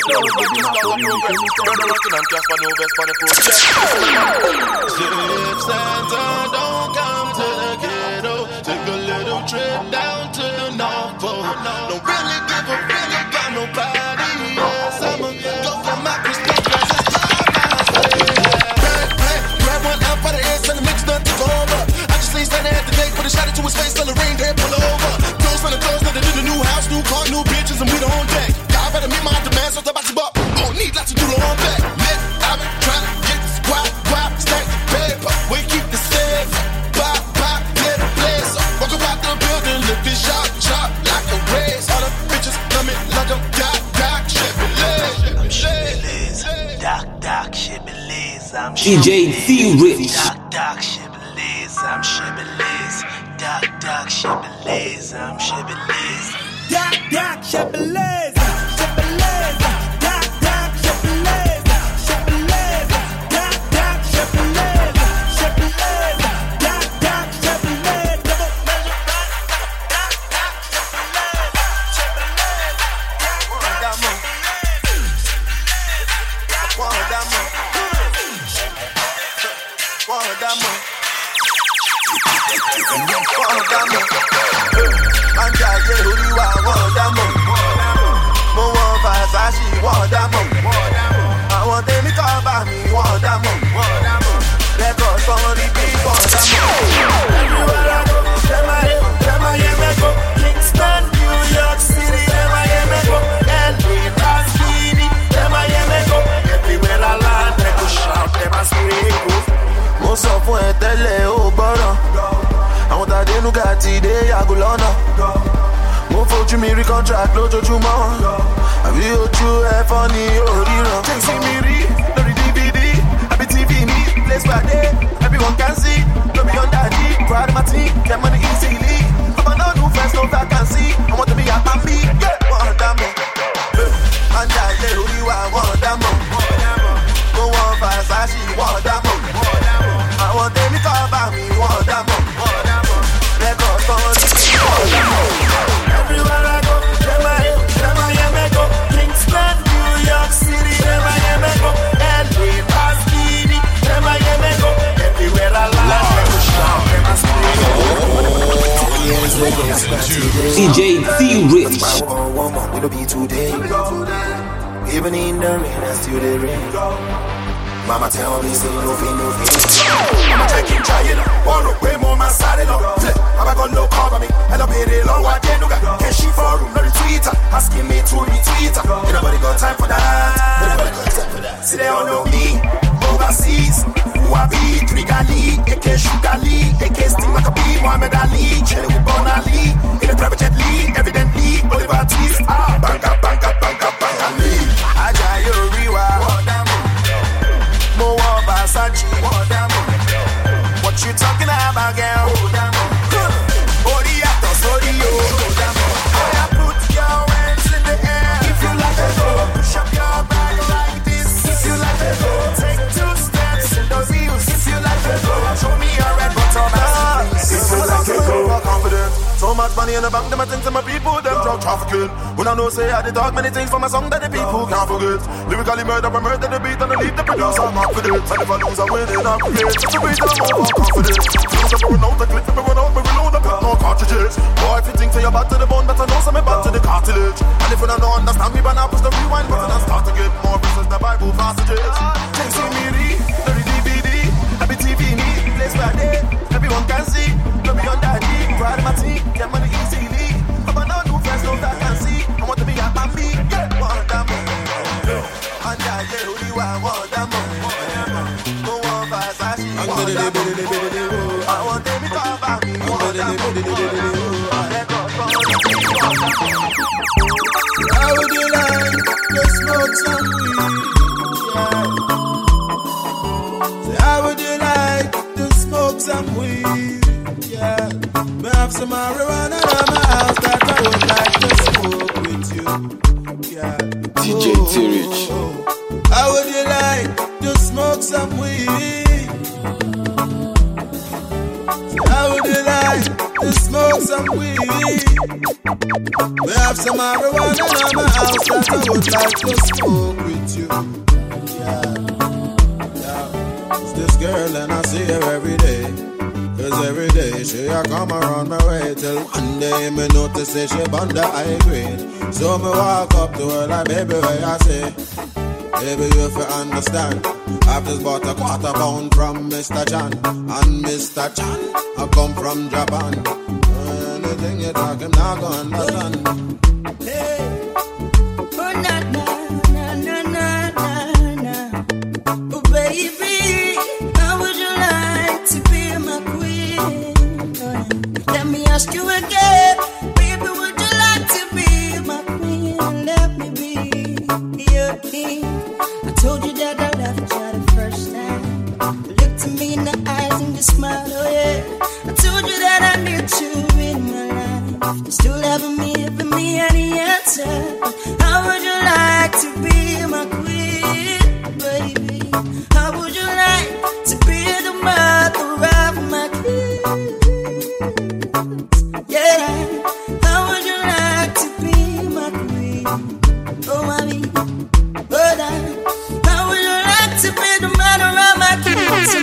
If Santa don't come to the ghetto, take a little trip down to the North Pole. Don't really give a really about nobody. Yes, I'ma go for my crystal glasses. Grab one out for the ass and the mix nothing's over. I just lean standing at the gate, put a shot into his face, till the rain hair pull over. Close from the clothes, nothing in the new house, new car, new bitches, and we the on deck. Y'all better meet my demands, so it's about to buck. Don't need lots to do the on back. I've been trying to get this guap, stack the paper. We keep the safe. Pop, get a place. Walk about the building, lift it shot like a race. All the bitches coming like I'm Doc, Chevrolet. I'm Chevrolet. Doc, Chevrolet. I'm DJ T-Rich. Doc, Chevrolet. I'm Chevrolet. Doc, Chevrolet. I'm Chevrolet. Doc, Chevrolet. Contract lójoojúmọ́ àbí ojú ẹ fọ́ ní oríran. Chasing me rí lórí DVD àbí TV ní place pàdé everyone can see no be under the proud of my team get money easily. Ọmọ náà dùn first no vacancy ọmọ tẹ̀mí àpá mi wọ́n dá mọ̀. Májà ilé orí wa wọ́n dá mọ̀. Mo wọ́n Versace wọ́n dá mọ̀. Àwọn tẹ̀mí kọ́ bá mi wọ́n dá mọ̀. Lẹ́kọ̀ọ́ tán ní wọ́n dá mọ̀. Everywhere I go, Jamaica, Kingston, New York City, Jamaica, LA, Pasadena, Jamaica, everywhere I land, DJ T-Rich. We don't be today. Even in the rain, I still the rain. Mama tell me, say no pain, no pain. I'ma take him China, wanna way more my side, no. I'ma go no cover me, and I'll pay the long one, then no got cash for room, no Twitter, asking me to retweet. Ain't nobody got time for that. See, they all know me, overseas. Who I be, Trigali, AK Shugali, AK Sting like a bee, Muhammad Ali, Cherry with Bon Ali, in a private jet Lee, evidently, Oliver Twist, banka, Lee. Ajayo Riwa, Mo Versace, what you talking about, girl? Oriatos, Orio, put your hands in the air. If you like it, push up your back like this. If you like it, take 2 steps in those heels. If you like it, show me your red bottom ass. If you like it, more confident. So much money in the bank, them I think to my people, them drug trafficking. When I know say I did talk many things for my song that the people can't forget. Lyrically murder the beat and I leave the producer I'm confident. And if I lose I win it, I'm create. Such a beat I'm more confident. Close up, we run out the clip, we run out, we reload, I got no cartridges. Boy, if you think say you're back to the bone, better know some back to the cartilage. And if you don't understand me, but now push the rewind button and start again. More verses the Bible passages. Chasing me read, dirty DVD, happy TV need, place by day. Everyone can see, no be on that deep. Proud of my team, get money easily. But now How would you like to smoke some weed? Yeah. How would you like to smoke some weed? Yeah. Me have some marijuana at my house that I would like to smoke with you. Yeah. DJ T-Rich. How would you like to smoke some weed? How would you like to smoke some weed? We have some marijuana at my house that I would like to smoke with you. Yeah. It's this girl and I see her every day. Cause every day she a come around my way. Till one day me notice that she bond the high grade. So me walk up to her like, baby, where I say, baby, you have to understand, I've just bought a quarter pound from Mr. Chan. And Mr. Chan, I come from Japan. Anything you talk, I'm not gonna understand. Hey, oh na na na na na na na. Oh baby, how would you like to be my queen? Let me ask you again, baby, would you like to be my queen? Let me be your king. I told you that I loved you the first time. You looked at me in the eyes and you smiled, oh yeah. I told you that I need you in my life. You still haven't given me any answer. How would you like to be my queen, baby? How would you like to be the mother of my kids? Yeah. How would you like to be my queen? Oh, mommy. How would you like to be the mother of my kids?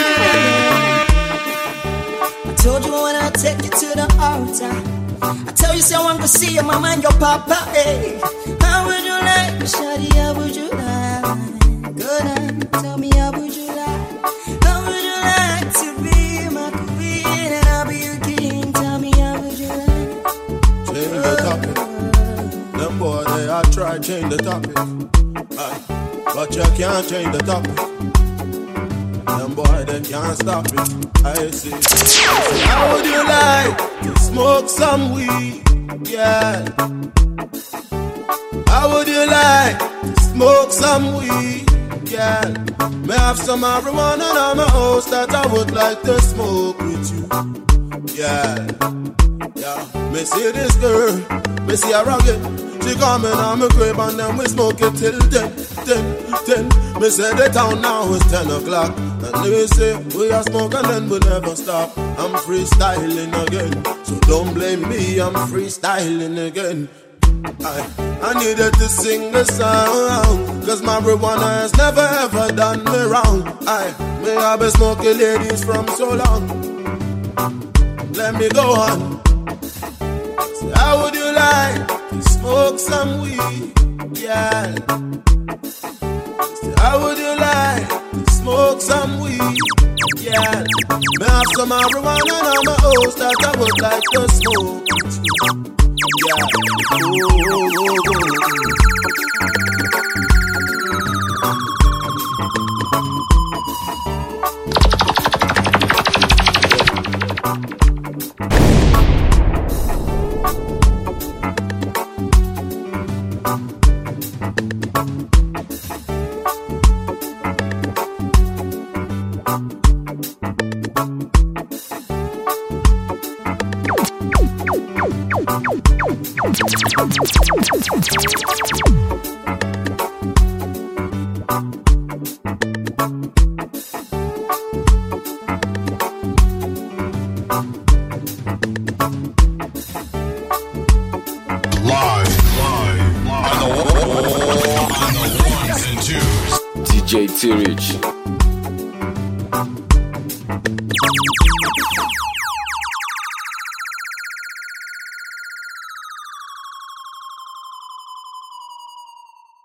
I told you when I take you to the altar. I tell you, say I want to see your mama and your papa. Hey. How would you like, Shawty? How would you like? Good night. Tell me, how would you like? How would you like to be my queen and I'll be your king? Tell me, how would you like? Change the topic. Them boy, they all try change the topic. But you can't change the topic. Them boy, they can't stop it. I see. How would you like to smoke some weed? Yeah. How would you like to smoke some weed? Yeah. May I have some marijuana on my house that I would like to smoke with you. Yeah. Yeah. Me see this girl, me see her rugged. She coming on my crib and then we smoke it till 10. Me say the town now is 10 o'clock. And they say we are smoking and we never stop. I'm freestyling again, so don't blame me, I'm freestyling again. I needed to sing the song, cause marijuana has never ever done me wrong. May I be smoking ladies from so long. Let me go on. So how would you like to smoke some weed? Yeah. So how would you like to smoke some weed? Yeah. May I have some marijuana on my house that I would like to smoke. Yeah. DJ T-Rich.